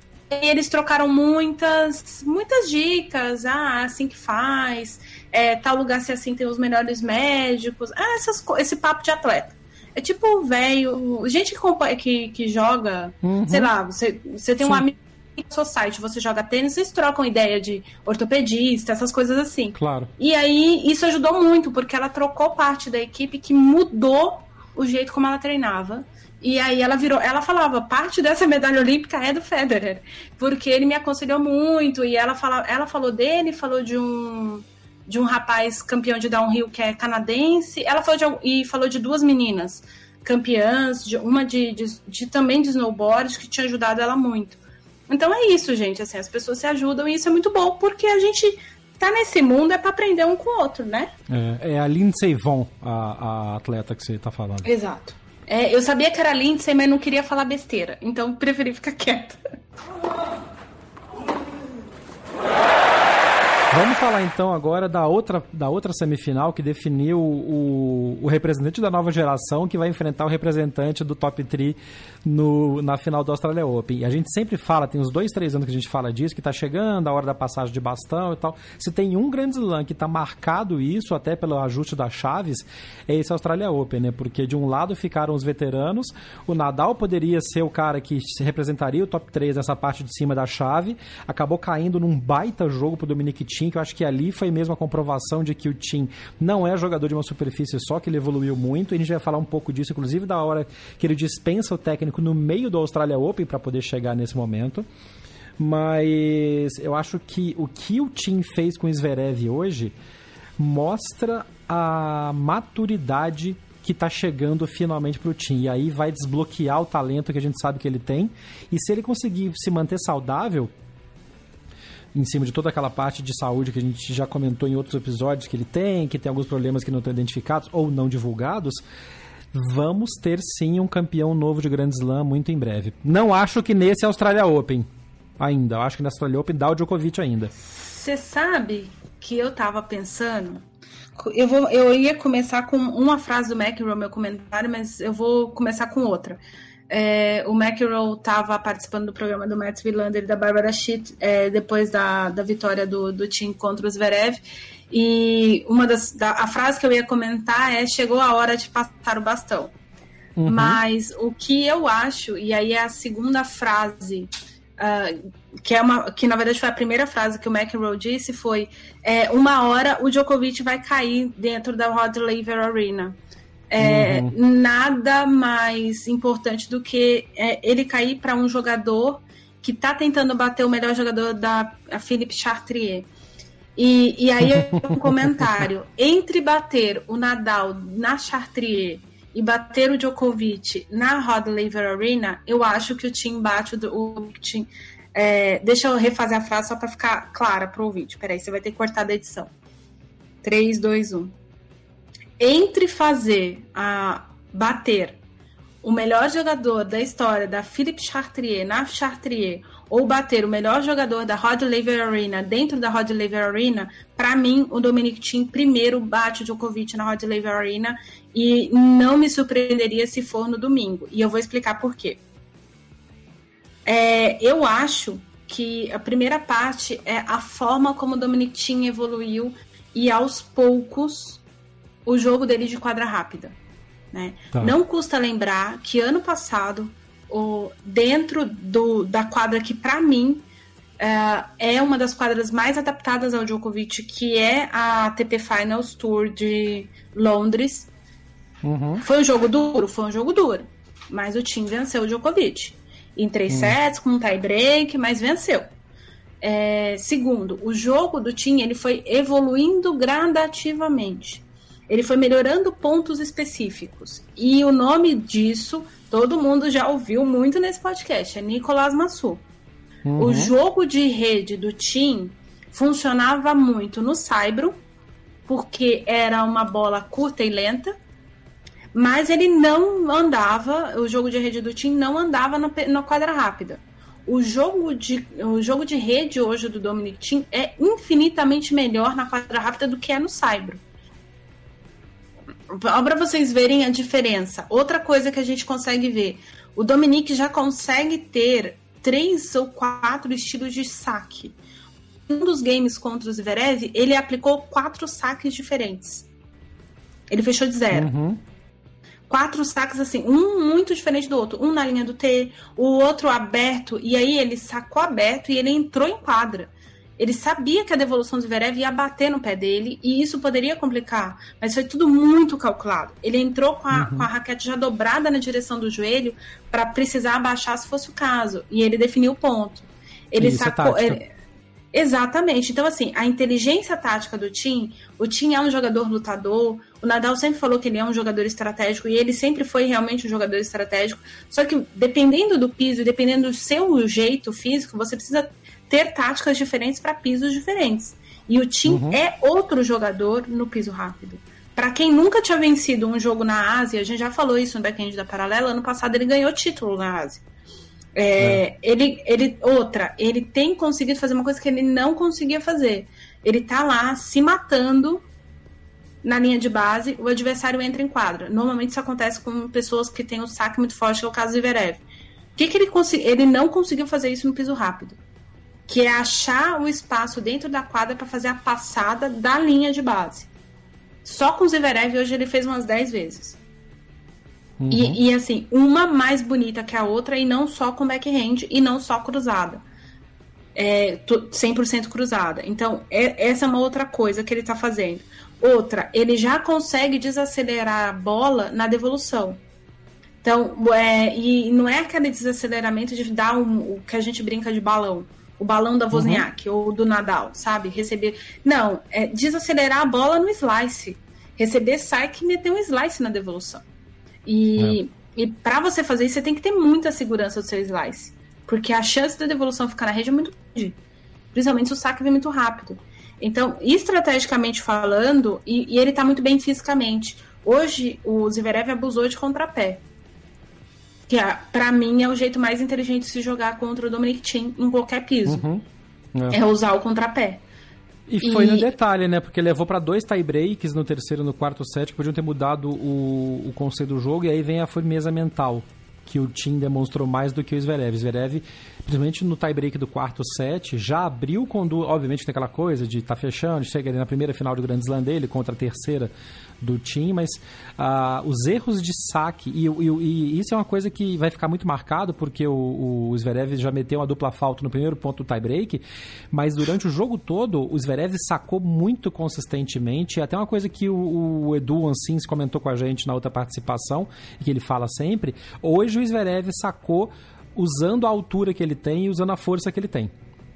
E eles trocaram muitas, muitas dicas, ah, assim que faz, é, tal lugar se assim tem os melhores médicos, ah, essas, esse papo de atleta. É tipo velho, gente que, que, que joga, uhum. sei lá, você, você tem Sim. um amigo no seu site, você joga tênis, vocês trocam ideia de ortopedista, essas coisas assim. Claro. E aí isso ajudou muito, porque ela trocou parte da equipe que mudou o jeito como ela treinava. E aí ela virou, ela falava, parte dessa medalha olímpica é do Federer, porque ele me aconselhou muito, e ela, fala, ela falou dele, falou de um... de um rapaz campeão de downhill que é canadense, ela falou de, e falou de duas meninas campeãs, de, uma de, de, de também de snowboard, que tinha ajudado ela muito. Então é isso, gente, assim, as pessoas se ajudam e isso é muito bom, porque a gente tá nesse mundo é para aprender um com o outro, né? É, é a Lindsey Vonn, a, a atleta que você tá falando. Exato. É, eu sabia que era Lindsey, mas não queria falar besteira, então preferi ficar quieta. Vamos falar então agora da outra, da outra semifinal que definiu o, o representante da nova geração que vai enfrentar o representante do top três no, na final do Australia Open. E a gente sempre fala, tem uns dois, três anos que a gente fala disso, que tá chegando a hora da passagem de bastão e tal. Se tem um grande slam que tá marcado isso, até pelo ajuste das chaves, é esse Australia Open, né? Porque de um lado ficaram os veteranos, o Nadal poderia ser o cara que representaria o top três nessa parte de cima da chave, acabou caindo num baita jogo pro Dominic Thiem, que eu acho que ali foi mesmo a comprovação de que o Thiem não é jogador de uma superfície só, que ele evoluiu muito, e a gente vai falar um pouco disso, inclusive da hora que ele dispensa o técnico no meio do Australia Open para poder chegar nesse momento. Mas eu acho que o que o Thiem fez com o Zverev hoje mostra a maturidade que está chegando finalmente para o Thiem, e aí vai desbloquear o talento que a gente sabe que ele tem, e se ele conseguir se manter saudável, em cima de toda aquela parte de saúde que a gente já comentou em outros episódios que ele tem, que tem alguns problemas que não estão identificados ou não divulgados, vamos ter sim um campeão novo de Grand Slam muito em breve. Não acho que nesse Australia Open ainda, eu acho que na Australia Open dá o Djokovic ainda. Você sabe que eu tava pensando, eu, vou, eu ia começar com uma frase do McEnroe no meu comentário, mas eu vou começar com outra. É, o McEnroe estava participando do programa do Mats Wilander e da Barbara Schitt é, depois da, da vitória do, do Thiem contra o Zverev, e uma das, da, a frase que eu ia comentar é: chegou a hora de passar o bastão. Uhum. Mas o que eu acho, e aí é a segunda frase uh, que, é uma, que na verdade foi a primeira frase que o McEnroe disse, foi é, uma hora o Djokovic vai cair dentro da Rod Laver Arena. É, uhum. Nada mais importante do que é, ele cair para um jogador que está tentando bater o melhor jogador da Philippe Chatrier. E, e aí um comentário, entre bater o Nadal na Chatrier e bater o Djokovic na Rod Laver Arena, eu acho que o Thiem bate o, o Thiem, é, deixa eu refazer a frase só para ficar clara para o ouvinte. Peraí, você vai ter que cortar da edição. três, dois, um. Entre fazer a bater o melhor jogador da história da Philippe Chatrier na Chatrier ou bater o melhor jogador da Rod Laver Arena dentro da Rod Laver Arena, para mim o Dominic Thiem primeiro bate o Djokovic na Rod Laver Arena e não me surpreenderia se for no domingo. E eu vou explicar por quê. É, eu acho que a primeira parte é a forma como o Dominic Thiem evoluiu e aos poucos o jogo dele de quadra rápida, né? Tá. Não custa lembrar que ano passado, o, dentro do, da quadra que para mim é, é uma das quadras mais adaptadas ao Djokovic, que é a A T P Finals Tour de Londres, uhum. Foi um jogo duro, foi um jogo duro, mas o Thiem venceu o Djokovic em três uhum. sets, com um tie break, mas venceu. É, segundo, o jogo do Thiem ele foi evoluindo gradativamente. Ele foi melhorando pontos específicos. E o nome disso, todo mundo já ouviu muito nesse podcast, é Nicolas Massu. Uhum. O jogo de rede do Thiem funcionava muito no saibro, porque era uma bola curta e lenta, mas ele não andava, o jogo de rede do Thiem não andava na, na quadra rápida. O jogo, de, o jogo de rede hoje do Dominic Thiem é infinitamente melhor na quadra rápida do que é no saibro. Para vocês verem a diferença. Outra coisa que a gente consegue ver, o Dominic já consegue ter três ou quatro estilos de saque. Um dos games contra o Zverev, ele aplicou quatro saques diferentes. Ele fechou de zero. Uhum. Quatro saques assim, um muito diferente do outro. Um na linha do T, o outro aberto, e aí ele sacou aberto e ele entrou em quadra. Ele sabia que a devolução do Zverev ia bater no pé dele e isso poderia complicar, mas foi tudo muito calculado. Ele entrou com a, uhum. com a raquete já dobrada na direção do joelho para precisar abaixar se fosse o caso, e ele definiu o ponto. Ele isso sacou... É ele... Exatamente. Então, assim, a inteligência tática do Thiem, o Thiem é um jogador lutador, o Nadal sempre falou que ele é um jogador estratégico, e ele sempre foi realmente um jogador estratégico, só que dependendo do piso, dependendo do seu jeito físico, você precisa ter táticas diferentes para pisos diferentes. E o Thiem uhum. é outro jogador no piso rápido. Para quem nunca tinha vencido um jogo na Ásia, a gente já falou isso no Backhand da Paralela, ano passado ele ganhou título na Ásia. É, é. Ele, ele, outra, ele tem conseguido fazer uma coisa que ele não conseguia fazer. Ele tá lá se matando na linha de base, o adversário entra em quadra. Normalmente isso acontece com pessoas que têm um saque muito forte, que é o caso do Zverev. O que, que ele conseguiu? Ele não conseguiu fazer isso no piso rápido, que é achar o espaço dentro da quadra para fazer a passada da linha de base. Só com o Zverev hoje ele fez umas dez vezes. Uhum. E, e assim, uma mais bonita que a outra, e não só com backhand, e não só cruzada. É, cem por cento cruzada. Então, é, essa é uma outra coisa que ele está fazendo. Outra, ele já consegue desacelerar a bola na devolução. Então, é, e não é aquele desaceleramento de dar um, o que a gente brinca de balão. O balão da Wozniak, uhum. ou do Nadal, sabe? Receber... Não, é desacelerar a bola no slice. Receber saque e meter um slice na devolução. E, é. e para você fazer isso, você tem que ter muita segurança do seu slice. Porque a chance da devolução ficar na rede é muito grande. Principalmente se o saque vem muito rápido. Então, estrategicamente falando, e, e ele tá muito bem fisicamente. Hoje, o Zverev abusou de contrapé. Que, para mim, é o jeito mais inteligente de se jogar contra o Dominic Thiem em qualquer piso. Uhum. É. é usar o contrapé. E foi e... no detalhe, né? Porque levou para dois tie-breaks no terceiro e no quarto set, que podiam ter mudado o, o conceito do jogo, e aí vem a firmeza mental. que o Thiem demonstrou mais do que o Zverev. O Zverev, principalmente no tie-break do quarto set, já abriu com duas... Obviamente tem aquela coisa de estar tá fechando, chega ali na primeira final do Grand Slam dele contra a terceira do Thiem, mas uh, os erros de saque, e, e, e isso é uma coisa que vai ficar muito marcado, porque o, o Zverev já meteu uma dupla falta no primeiro ponto do tie-break, mas durante o jogo todo, o Zverev sacou muito consistentemente, até uma coisa que o, o Edu Ancins comentou com a gente na outra participação, e que ele fala sempre, hoje o Zverev sacou usando a altura que ele tem e usando a força que ele tem.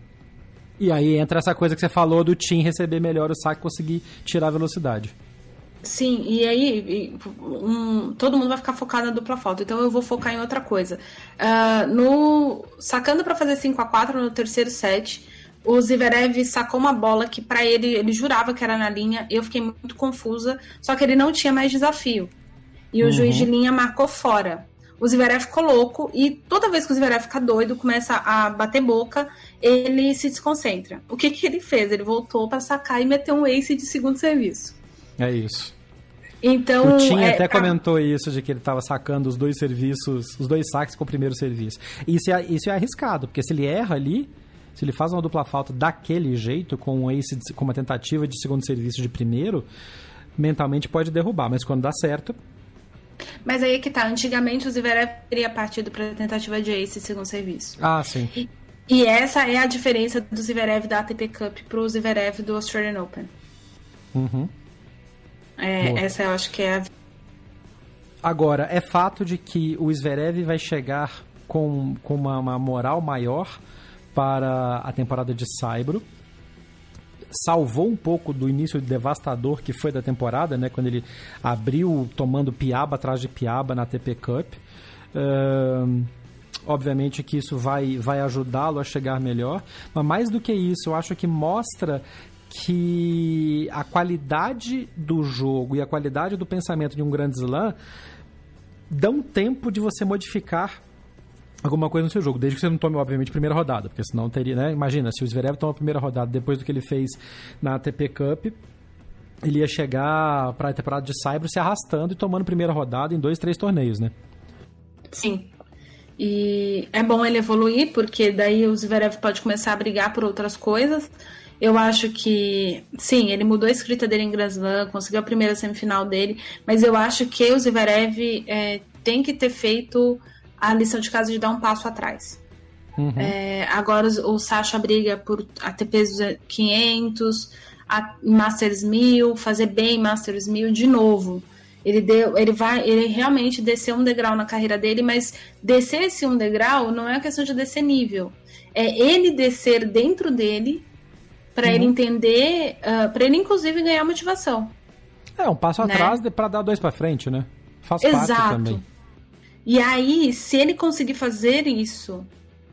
E aí entra essa coisa que você falou do Thiem receber melhor o saque e conseguir tirar a velocidade. Sim, e aí um, todo mundo vai ficar focado na dupla falta, então eu vou focar em outra coisa. Uh, no, sacando para fazer cinco a quatro no terceiro set, o Zverev sacou uma bola que para ele, ele jurava que era na linha, eu fiquei muito confusa, só que ele não tinha mais desafio. E o uhum. juiz de linha marcou fora. O Zverev ficou louco e toda vez que o Zverev fica doido, começa a bater boca, ele se desconcentra. O que, que ele fez? Ele voltou para sacar e meteu um ace de segundo serviço. É isso. Então, o Thiem é, até a... comentou isso, de que ele estava sacando os dois serviços, os dois saques com o primeiro serviço. Isso é, isso é arriscado, porque se ele erra ali, se ele faz uma dupla falta daquele jeito, com um ace, de, com uma tentativa de segundo serviço de primeiro, mentalmente pode derrubar, mas quando dá certo... Mas aí é que tá, antigamente o Zverev teria partido para tentativa de ace de segundo serviço. Ah, sim. E, e essa é a diferença do Zverev da A T P Cup pro Zverev do Australian Open. Uhum. É, essa eu acho que é a... Agora, é fato de que o Zverev vai chegar com, com uma, uma moral maior para a temporada de Saibro. Salvou um pouco do início devastador que foi da temporada, né? Quando ele abriu tomando piaba atrás de piaba na A T P Cup. Uh, obviamente que isso vai, vai ajudá-lo a chegar melhor. Mas mais do que isso, eu acho que mostra... que a qualidade do jogo e a qualidade do pensamento de um Grand Slam dão tempo de você modificar alguma coisa no seu jogo, desde que você não tome, obviamente, a primeira rodada, porque senão teria, né? Imagina, se o Zverev toma a primeira rodada depois do que ele fez na A T P Cup, ele ia chegar para a temporada de Saibro se arrastando e tomando primeira rodada em dois, três torneios, né? Sim. E é bom ele evoluir, porque daí o Zverev pode começar a brigar por outras coisas. Eu acho que, sim, ele mudou a escrita dele em Grand Slam, conseguiu a primeira semifinal dele, mas eu acho que o Zverev é, tem que ter feito a lição de casa de dar um passo atrás. Uhum. É, agora o, o Sasha briga por A T Ps quinhentos, a Masters mil, fazer bem Masters mil de novo. Ele, deu, ele, vai, ele realmente desceu um degrau na carreira dele, mas descer esse um degrau não é uma questão de descer nível. É ele descer dentro dele para uhum. ele entender, uh, para ele inclusive ganhar motivação. É, um passo né? atrás para dar dois para frente, né? Faz Exato. parte também. E aí, se ele conseguir fazer isso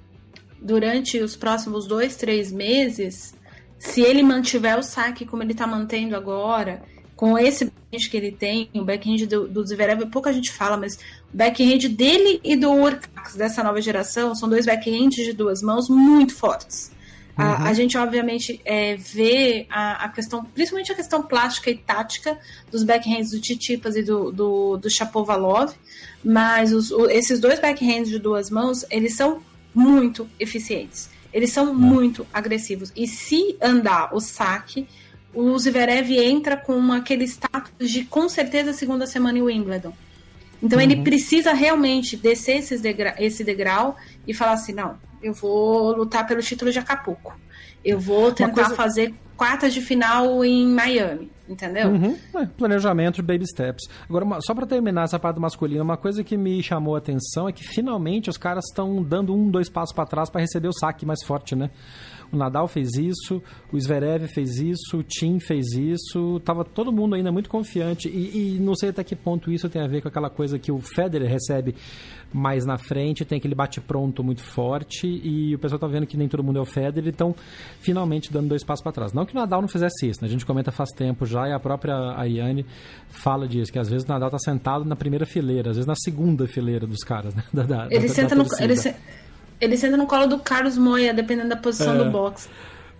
durante os próximos dois, três meses, se ele mantiver o saque como ele está mantendo agora, com esse backhand que ele tem, o backhand do, do Zverev, pouca gente fala, mas o backhand dele e do Urcax dessa nova geração são dois backhands de duas mãos muito fortes. Uhum. A, a gente, obviamente, é, vê a, a questão, principalmente a questão plástica e tática dos backhands do Tsitsipas e do, do, do Shapovalov, mas os, o, esses dois backhands de duas mãos, eles são muito eficientes. Eles são uhum. muito agressivos. E se andar o saque, o Zverev entra com uma, aquele status de, com certeza, segunda semana em Wimbledon. Então, uhum. ele precisa realmente descer esses degra- esse degrau e falar assim, não, eu vou lutar pelo título de Acapulco. Eu vou tentar coisa... fazer quartas de final em Miami, entendeu? Uhum. É, planejamento de baby steps. Agora, uma, só para terminar essa parte masculina, uma coisa que me chamou a atenção é que finalmente os caras estão dando um, dois passos para trás para receber o saque mais forte, né? O Nadal fez isso, o Zverev fez isso, o Thiem fez isso, tava todo mundo ainda muito confiante e, e não sei até que ponto isso tem a ver com aquela coisa que o Federer recebe mais na frente, tem aquele bate-pronto muito forte e o pessoal tá vendo que nem todo mundo é o Federer, então finalmente dando dois passos para trás. Não que o Nadal não fizesse isso, né? A gente comenta faz tempo já e a própria Ayane fala disso, que às vezes o Nadal tá sentado na primeira fileira, às vezes na segunda fileira dos caras, né? Da, da, ele da, senta da no... Ele se... Ele senta no colo do Carlos Moya, dependendo da posição é, do boxe.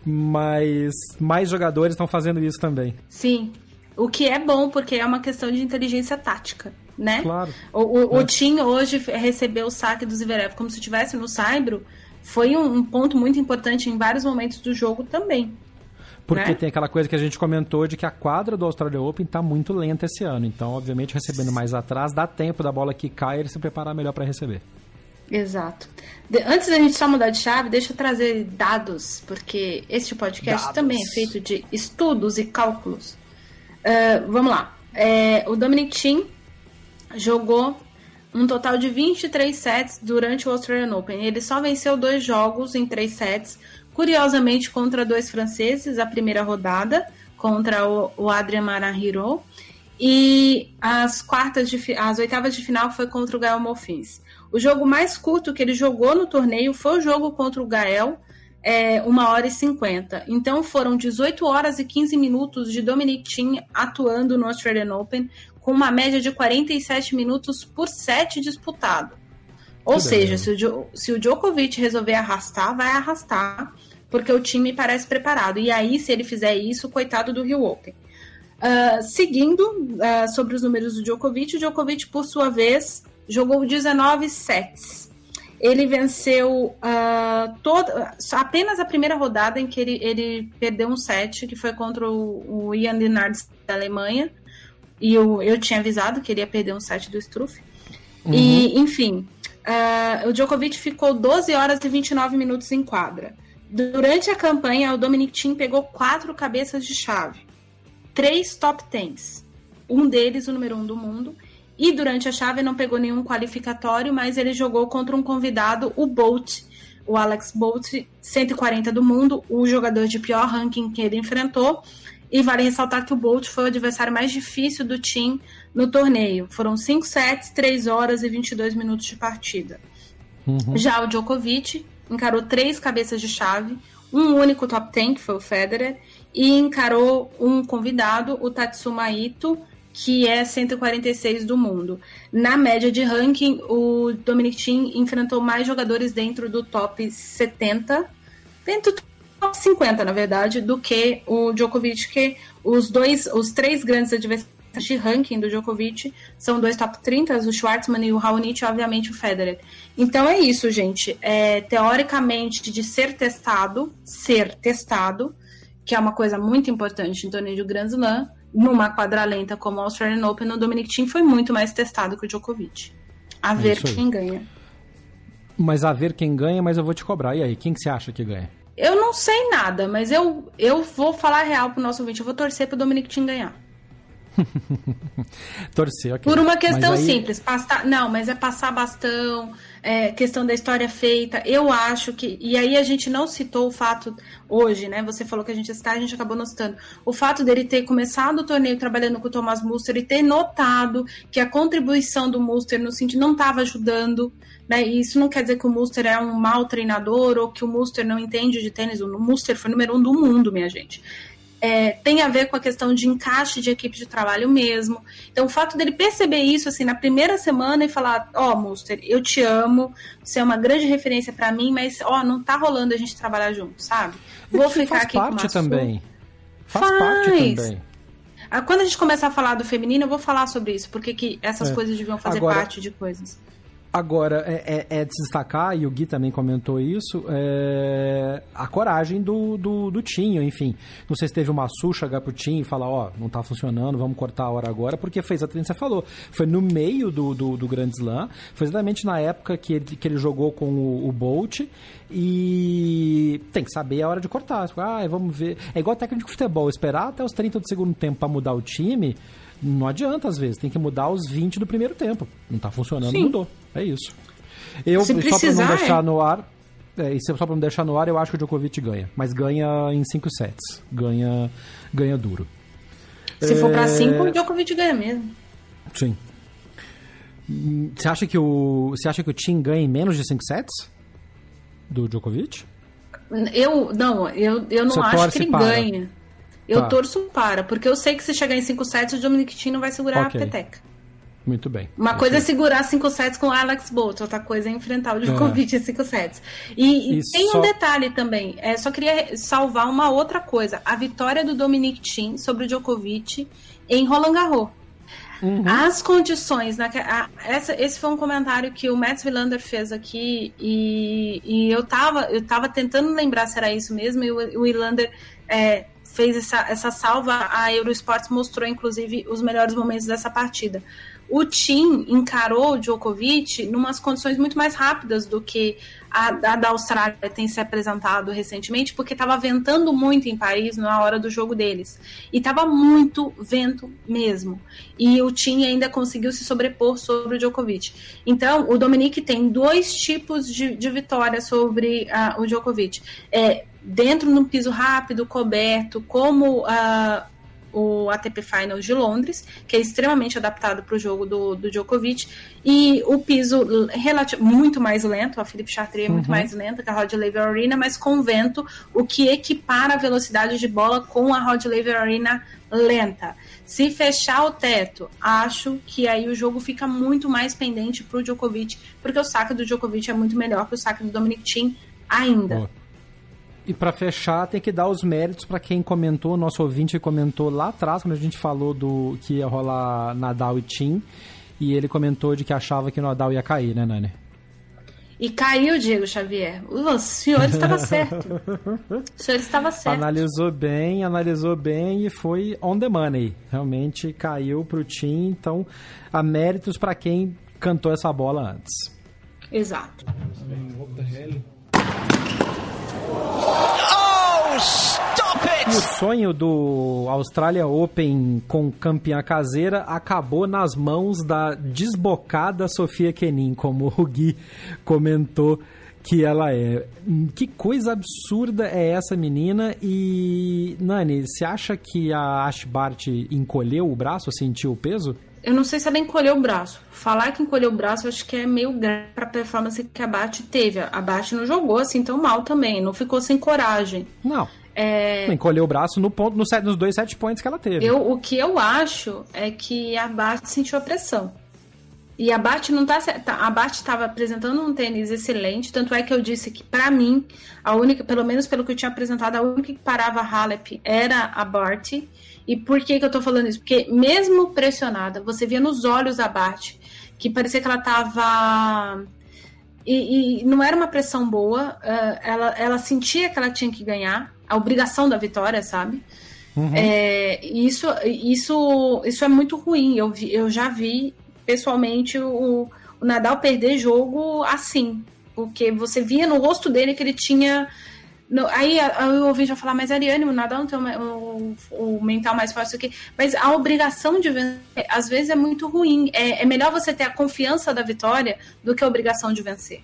Mas mais jogadores estão fazendo isso também. Sim. O que é bom, porque é uma questão de inteligência tática. né? Claro. O, o, é. o Thiem hoje recebeu o saque do Zverev como se estivesse no saibro, foi um, um ponto muito importante em vários momentos do jogo também. Porque né? tem aquela coisa que a gente comentou de que a quadra do Australian Open está muito lenta esse ano. Então, obviamente, recebendo mais atrás, dá tempo da bola que cai e ele se preparar melhor para receber. Exato. De, antes da gente só mudar de chave, deixa eu trazer dados, porque este podcast dados. também é feito de estudos e cálculos. Uh, vamos lá. É, o Dominic Thiem jogou um total de vinte e três sets durante o Australian Open. Ele só venceu dois jogos em três sets, curiosamente contra dois franceses, a primeira rodada, contra o, o Adrian Maranhiro, e as quartas de, as oitavas de final foi contra o Gael Monfils. O jogo mais curto que ele jogou no torneio foi o jogo contra o Gael, é, uma hora e cinquenta. Então foram dezoito horas e quinze minutos de Dominic Thiem atuando no Australian Open, com uma média de quarenta e sete minutos por set disputado. Ou Tudo seja, se o, se o Djokovic resolver arrastar, vai arrastar, porque o time parece preparado. E aí, se ele fizer isso, coitado do Rio Open. Uh, seguindo uh, sobre os números do Djokovic, o Djokovic, por sua vez, jogou dezenove sets. Ele venceu uh, todo, apenas a primeira rodada em que ele, ele perdeu um set, que foi contra o, o Ian Lennard da Alemanha. E eu, eu tinha avisado que ele ia perder um set do Struff. Uhum. E, enfim, uh, o Djokovic ficou doze horas e vinte e nove minutos em quadra. Durante a campanha, o Dominic Thiem pegou quatro cabeças de chave, três top tens, um deles o número um do mundo, e durante a chave não pegou nenhum qualificatório, mas ele jogou contra um convidado, o Bolt, o Alex Bolt, cento e quarenta do mundo, o jogador de pior ranking que ele enfrentou. E vale ressaltar que o Bolt foi o adversário mais difícil do Thiem no torneio. Foram cinco sets, três horas e vinte e dois minutos de partida. Uhum. Já o Djokovic encarou três cabeças de chave, um único top dez, que foi o Federer, e encarou um convidado, o Tatsuma Ito, que é cento e quarenta e seis do mundo. Na média de ranking, o Dominic Thiem enfrentou mais jogadores dentro do top setenta, dentro do top cinquenta, na verdade, do que o Djokovic, que os dois, os três grandes adversários de ranking do Djokovic são dois top trinta, o Schwartzman e o Raonic, e obviamente o Federer. Então é isso, gente. É, teoricamente, de ser testado, ser testado, que é uma coisa muito importante em torneio de Grand Slam, numa quadra lenta como o Australian Open, o Dominic Thiem foi muito mais testado que o Djokovic. A ver é quem ganha. Mas a ver quem ganha, mas eu vou te cobrar. E aí, quem que você acha que ganha? Eu não sei nada, mas eu, eu vou falar real pro nosso ouvinte. Eu vou torcer pro Dominic Thiem ganhar. Torcer, ok. Por uma questão aí... simples. Passar, não, mas é passar bastão, é, questão da história feita. Eu acho que... E aí a gente não citou o fato hoje, né? Você falou que a gente está, a gente acabou não citando. O fato dele ter começado o torneio trabalhando com o Thomas Muster e ter notado que a contribuição do Muster no sentido não estava ajudando, né? E isso não quer dizer que o Muster é um mau treinador ou que o Muster não entende de tênis. O Muster foi o número um do mundo, minha gente. É, tem a ver com a questão de encaixe de equipe de trabalho mesmo. Então o fato dele perceber isso assim na primeira semana e falar, ó, oh, Muster, eu te amo, você é uma grande referência pra mim, mas ó, oh, não tá rolando a gente trabalhar junto, sabe? Vou ficar faz aqui parte com a também. Faz, faz parte também. Quando a gente começar a falar do feminino, eu vou falar sobre isso, porque que essas é. coisas deviam fazer Agora... parte de coisas. Agora, é, é, é de se destacar, e o Gui também comentou isso, é, a coragem do, do, do Thiem, enfim. Não sei se teve uma Su chegar pro Thiem e falar, ó, oh, não tá funcionando, vamos cortar a hora agora, porque foi exatamente o que você falou. Foi no meio do, do, do Grand Slam, foi exatamente na época que ele, que ele jogou com o, o Bolt, e tem que saber a hora de cortar. Ah, vamos ver. É igual técnico de futebol, esperar até os trinta do segundo tempo para mudar o time... Não adianta, às vezes. Tem que mudar os vinte do primeiro tempo. Não tá funcionando, Sim. mudou. É isso. Eu, Se só precisar, pra não deixar é. no ar... É, e só pra não deixar no ar, eu acho que o Djokovic ganha. Mas ganha em cinco sets. Ganha, ganha duro. Se é... for pra cinco, o Djokovic ganha mesmo. Sim. Você acha que o, você acha que o Thiem ganha em menos de cinco sets? Do Djokovic? Eu, não, eu, eu não Você acho que ele para. ganha. Eu Tá. torço para, porque eu sei que se chegar em cinco sets, o Dominic Thiem não vai segurar Ok. a peteca. Muito bem. Uma Eu coisa é sei. segurar cinco sets com o Alex Bolt, outra coisa é enfrentar o Djokovic é. em cinco sets. E, e, E tem só- um detalhe também, é, só queria salvar uma outra coisa. A vitória do Dominic Thiem sobre o Djokovic em Roland Garros. Uhum. As condições, na, a, essa, esse foi um comentário que o Mats Wilander fez aqui e, e eu, tava, eu tava tentando lembrar se era isso mesmo, e o, o Wilander é, fez essa, essa salva, a Eurosports mostrou inclusive os melhores momentos dessa partida. O Thiem encarou o Djokovic em umas condições muito mais rápidas do que a, a da Austrália tem se apresentado recentemente, porque estava ventando muito em Paris na hora do jogo deles. E estava muito vento mesmo. E o Thiem ainda conseguiu se sobrepor sobre o Djokovic. Então, o Dominic tem dois tipos de, de vitória sobre uh, o Djokovic. É, dentro num piso rápido, coberto, como... Uh, o A T P Finals de Londres, que é extremamente adaptado para o jogo do, do Djokovic, e o piso relativo, muito mais lento, a Philippe Chatrier é muito uhum. mais lenta que a Rod Laver Arena, mas com vento, o que equipara a velocidade de bola com a Rod Laver Arena lenta. Se fechar o teto, acho que aí o jogo fica muito mais pendente para o Djokovic, porque o saque do Djokovic é muito melhor que o saque do Dominic Thiem ainda. Oh. E para fechar, tem que dar os méritos para quem comentou, nosso ouvinte comentou lá atrás, quando a gente falou do que ia rolar Nadal e Thiem, e ele comentou de que achava que o Nadal ia cair, né, Nani? E caiu, Diego Xavier. O senhor estava certo. O senhor estava certo. Analisou bem, analisou bem e foi on the money. Realmente caiu pro Thiem, então há méritos para quem cantou essa bola antes. Exato. Oh, stop it! E o sonho do Australia Open com campeã caseira acabou nas mãos da desbocada Sofia Kenin, como o Gui comentou que ela é. Que coisa absurda é essa menina. E, Nani, você acha que a Ash Barty encolheu o braço, sentiu o peso? Eu não sei se ela encolheu o braço. Falar que encolheu o braço, eu acho que é meio grave pra performance que a Barty teve. A Barty não jogou assim tão mal também, não ficou sem coragem. Não. É... Encolheu o braço no ponto, no set, nos dois set points que ela teve. Eu, o que eu acho é que a Barty sentiu a pressão. E a Barty não tá, a Barty estava apresentando um tênis excelente, tanto é que eu disse que, pra mim, a única, pelo menos pelo que eu tinha apresentado, a única que parava a Halep era a Barty. E por que que eu tô falando isso? Porque mesmo pressionada, você via nos olhos da Barty que parecia que ela tava... E, e não era uma pressão boa, uh, ela, ela sentia que ela tinha que ganhar, a obrigação da vitória, sabe? Uhum. É, isso, isso, isso é muito ruim. Eu, vi, eu já vi, pessoalmente, o, o Nadal perder jogo assim, porque você via no rosto dele que ele tinha... No, aí eu ouvi já falar, mas Ariane, o Nadal não tem o, o, o mental mais forte aqui. Mas a obrigação de vencer, às vezes, é muito ruim. É, é melhor você ter a confiança da vitória do que a obrigação de vencer.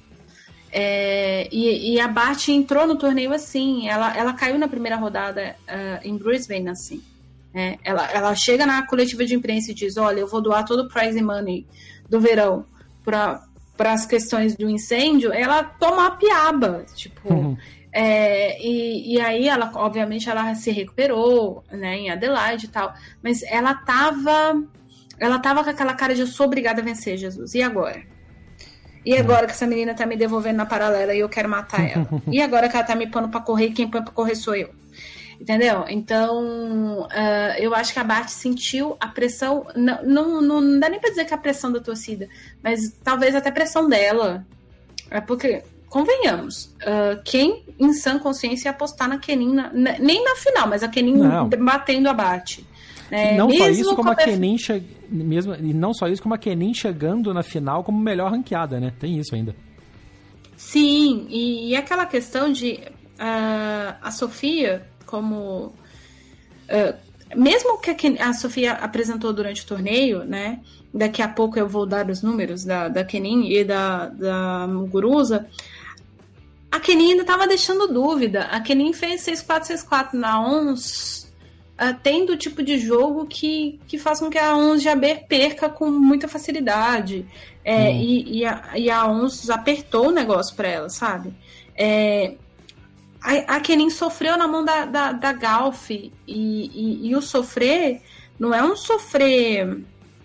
É, e, e a Barty entrou no torneio assim. Ela, ela caiu na primeira rodada uh, em Brisbane assim. É, ela, ela chega na coletiva de imprensa e diz: olha, eu vou doar todo o prize money do verão para as questões do incêndio. Ela toma uma piaba, tipo... Uhum. É, e, e aí ela, obviamente, ela se recuperou, né, em Adelaide e tal, mas ela tava ela tava com aquela cara de eu sou obrigada a vencer, Jesus, e agora? E agora que essa menina tá me devolvendo na paralela e eu quero matar ela? E agora que ela tá me pondo pra correr, quem põe pra correr sou eu? Entendeu? Então, uh, eu acho que a Barty sentiu a pressão, não, não, não dá nem pra dizer que é a pressão da torcida, mas talvez até a pressão dela, é porque... Convenhamos, uh, quem em sã consciência ia apostar na Kenin, na, na, nem na final, mas a Kenin não. batendo a Barty. É, não só isso, como a Kenin che... mesmo E não só isso, como a Kenin chegando na final como melhor ranqueada, né? Tem isso ainda. Sim, e, e aquela questão de uh, a Sofia, como... Uh, mesmo que a, Ken, a Sofia apresentou durante o torneio, né? Daqui a pouco eu vou dar os números da, da Kenin e da, da Muguruza. A Kenin ainda estava deixando dúvida. A Kenin fez seis quatro, seis quatro na O N S, uh, tendo o tipo de jogo que, que faz com que a O N S já perca com muita facilidade. É, hum. e, e, a, e a O N S apertou o negócio para ela, sabe? É, a, a Kenin sofreu na mão da, da, da Gauff. E, e, e o sofrer não é um sofrer...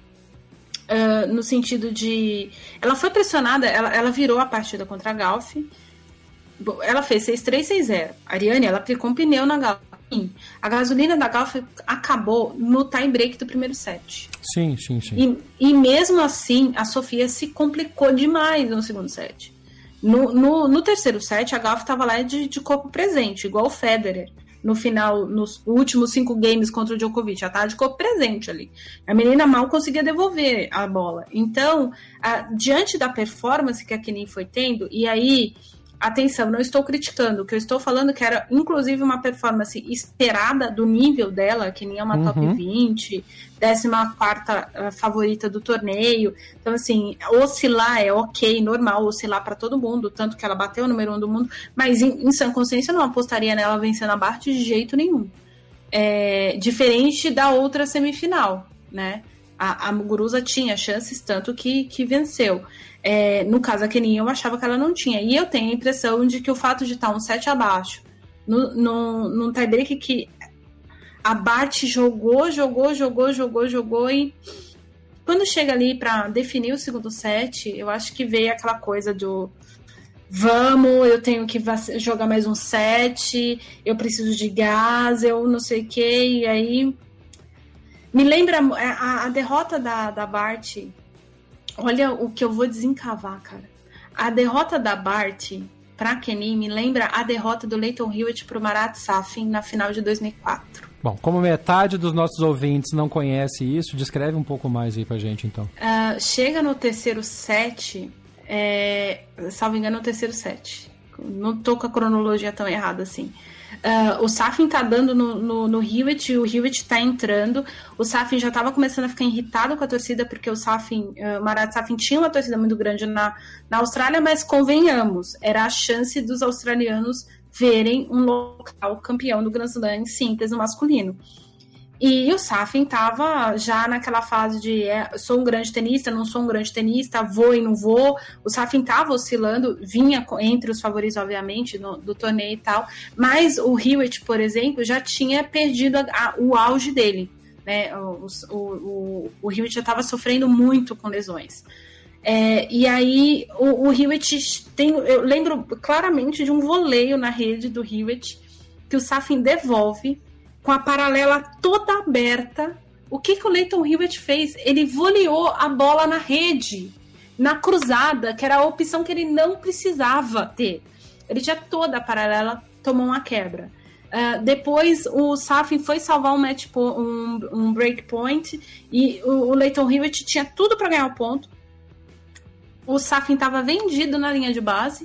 Uh, no sentido de... Ela foi pressionada, ela, ela virou a partida contra a Gauff. Ela fez seis três, seis zero. A Ariane, ela aplicou um pneu na Gauff. A gasolina da Gauff acabou no tie break do primeiro set. Sim, sim, sim. E, e mesmo assim, a Sofia se complicou demais no segundo set. No, no, no terceiro set, a Gauff estava lá de, de corpo presente, igual o Federer. No final, nos últimos cinco games contra o Djokovic, já estava de corpo presente ali. A menina mal conseguia devolver a bola. Então, a, diante da performance que a Kenin foi tendo, e aí... Atenção, não estou criticando. O que eu estou falando é que era, inclusive, uma performance esperada do nível dela, que nem é uma uhum. top vinte, décima quarta uh, favorita do torneio. Então, assim, oscilar é ok, normal, oscilar para todo mundo, tanto que ela bateu o número um do mundo, mas em, em sã consciência eu não apostaria nela vencendo a Barty de jeito nenhum. É, diferente da outra semifinal, né? A, a Muguruza tinha chances, tanto que, que venceu. É, no caso, a Kenin, eu achava que ela não tinha. E eu tenho a impressão de que o fato de estar um set abaixo, no, no, num tie-break que a Barty jogou, jogou, jogou, jogou, jogou, e quando chega ali para definir o segundo set, eu acho que veio aquela coisa do vamos, eu tenho que jogar mais um set, eu preciso de gás, eu não sei o que, e aí me lembra a, a derrota da, da Barty. Olha o que eu vou desencavar, cara. A derrota da Barty pra Kenin me lembra a derrota do Lleyton Hewitt pro Marat Safin na final de dois mil e quatro. Bom, como metade dos nossos ouvintes não conhece isso, descreve um pouco mais aí pra gente, então. Uh, chega no terceiro set, é, salvo engano, no terceiro set. Não tô com a cronologia tão errada assim. Uh, o Safin tá dando no, no, no Hewitt, o Hewitt tá entrando. O Safin já tava começando a ficar irritado com a torcida, porque o Safin, uh, Marat Safin tinha uma torcida muito grande na, na Austrália, mas convenhamos, era a chance dos australianos verem um local campeão do Grand Slam em síntese masculino. E o Safin tava já naquela fase de é, sou um grande tenista, não sou um grande tenista, vou e não vou. O Safin tava oscilando, vinha entre os favoritos, obviamente, no, do torneio e tal. Mas o Hewitt, por exemplo, já tinha perdido a, a, o auge dele. Né? O, o, o, o Hewitt já estava sofrendo muito com lesões. É, e aí o, o Hewitt tem... Eu lembro claramente de um voleio na rede do Hewitt que o Safin devolve com a paralela toda aberta. O que, que o Lleyton Hewitt fez? Ele voleou a bola na rede, na cruzada, que era a opção que ele não precisava ter. Ele tinha toda a paralela, tomou uma quebra. Uh, depois o Safin foi salvar um, match po- um, um break point e o, o Lleyton Hewitt tinha tudo para ganhar o ponto. O Safin estava vendido na linha de base.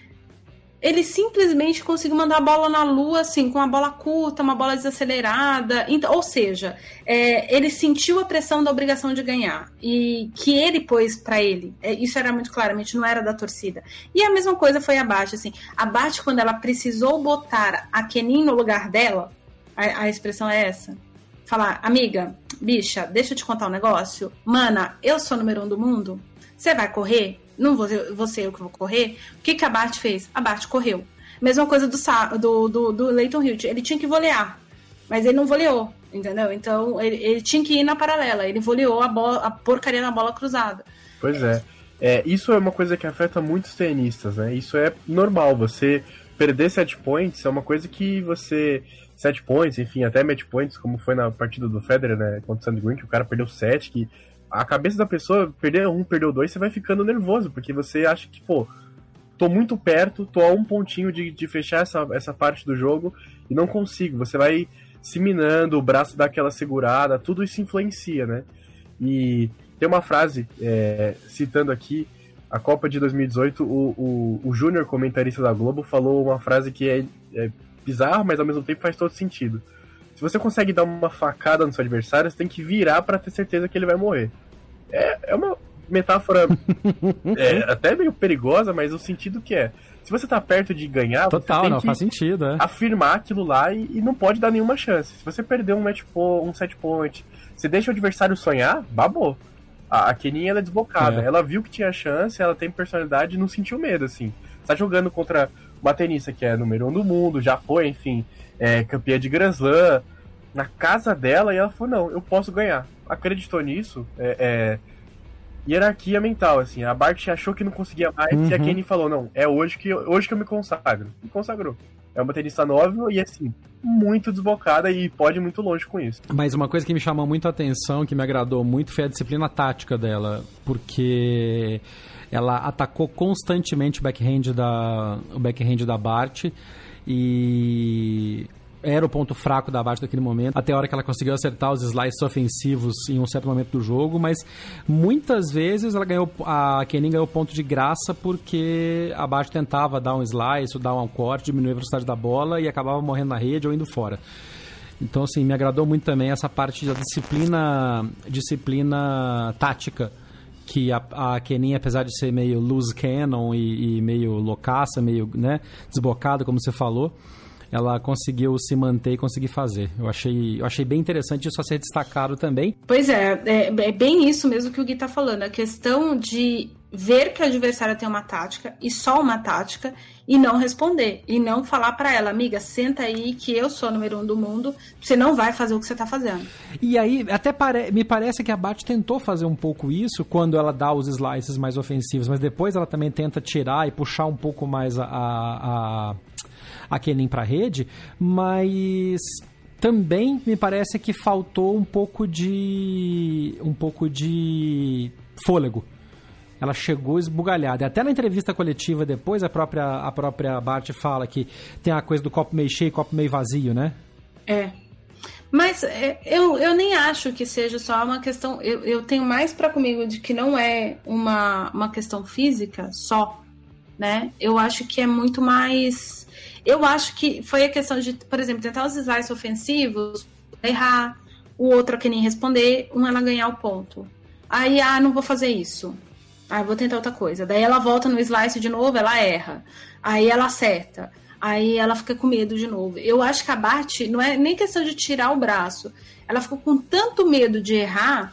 Ele simplesmente conseguiu mandar a bola na lua, assim, com uma bola curta, uma bola desacelerada. Então, ou seja, é, ele sentiu a pressão da obrigação de ganhar. E que ele pôs pra ele. É, isso era muito claramente, não era da torcida. E a mesma coisa foi a Barty, assim. A Barty, quando ela precisou botar a Kenin no lugar dela, a, a expressão é essa. Falar, amiga, bicha, deixa eu te contar um negócio. Mana, eu sou o número um do mundo. Você vai correr? Não vou, vou ser eu que vou correr. O que, que a Barty fez? A Barty correu. Mesma coisa do, do, do, do Lleyton Hewitt. Ele tinha que volear, mas ele não voleou, entendeu? Então, ele, ele tinha que ir na paralela. Ele voleou a, bola, a porcaria na bola cruzada. Pois é. é. Isso é uma coisa que afeta muitos tenistas, né? Isso é normal. Você perder set points é uma coisa que você... Set points, enfim, até match points, como foi na partida do Federer, né? Contra o Sand Green, que o cara perdeu sete, que... A cabeça da pessoa, perder um, perdeu dois, você vai ficando nervoso, porque você acha que, pô, tô muito perto, tô a um pontinho de, de fechar essa, essa parte do jogo e não consigo. Você vai se minando, o braço dá aquela segurada, tudo isso influencia, né? E tem uma frase, é, citando aqui, a Copa de dois mil e dezoito, o, o, o Júnior, comentarista da Globo, falou uma frase que é, é bizarra, mas ao mesmo tempo faz todo sentido. Se você consegue dar uma facada no seu adversário, você tem que virar pra ter certeza que ele vai morrer. É, é uma metáfora é, até meio perigosa, mas o sentido que é. Se você tá perto de ganhar, total, você tem não, que faz sentido, é. afirmar aquilo lá e, e não pode dar nenhuma chance. Se você perder um match point, um set point, você deixa o adversário sonhar, babou. A, a Kenin, ela é desbocada. É. Ela viu que tinha chance, ela tem personalidade e não sentiu medo, assim. Você tá jogando contra uma tenista que é número um do mundo, já foi, enfim... É, campeã de Grand Slam, na casa dela, e ela falou, não, eu posso ganhar. Acreditou nisso, é, é hierarquia mental, assim, a Barty achou que não conseguia mais, uhum. E a Kenin falou, não, é hoje que, eu, hoje que eu me consagro. Me consagrou. é uma tenista nova e, assim, muito desbocada e pode ir muito longe com isso. Mas uma coisa que me chamou muito a atenção, que me agradou muito, foi a disciplina tática dela, porque ela atacou constantemente o backhand da, o backhand da Barty e era o ponto fraco da Barty naquele momento, até a hora que ela conseguiu acertar os slices ofensivos em um certo momento do jogo, mas muitas vezes ela ganhou, a Kenin ganhou ponto de graça porque a Barty tentava dar um slice, ou dar um corte, diminuir a velocidade da bola e acabava morrendo na rede ou indo fora. Então, assim, me agradou muito também essa parte da disciplina, disciplina tática, que a, a Kenin, apesar de ser meio loose cannon e, e meio loucaça, meio, né, desbocada, como você falou, ela conseguiu se manter e conseguir fazer. Eu achei, eu achei bem interessante isso a ser destacado também. Pois é, é, é bem isso mesmo que o Gui tá falando. A questão de ver que o adversário tem uma tática, e só uma tática, e não responder. E não falar pra ela, amiga, senta aí que eu sou o número um do mundo, você não vai fazer o que você tá fazendo. E aí, até pare... me parece que a Barty tentou fazer um pouco isso quando ela dá os slices mais ofensivos, mas depois ela também tenta tirar e puxar um pouco mais a... a... a Kenin para a rede, mas também me parece que faltou um pouco de um pouco de fôlego. Ela chegou esbugalhada. Até na entrevista coletiva depois, a própria, a própria Barty fala que tem a coisa do copo meio cheio e copo meio vazio, né? É. Mas é, eu, eu nem acho que seja só uma questão... Eu, eu tenho mais para comigo de que não é uma, uma questão física só, né? Eu acho que é muito mais... Eu acho que foi a questão de, por exemplo, tentar os slices ofensivos, errar, o outro a Kenin responder, um ela ganhar o ponto. Aí, ah, não vou fazer isso. Ah, vou tentar outra coisa. Daí ela volta no slice de novo, ela erra. Aí ela acerta. Aí ela fica com medo de novo. Eu acho que a Barty, não é nem questão de tirar o braço. Ela ficou com tanto medo de errar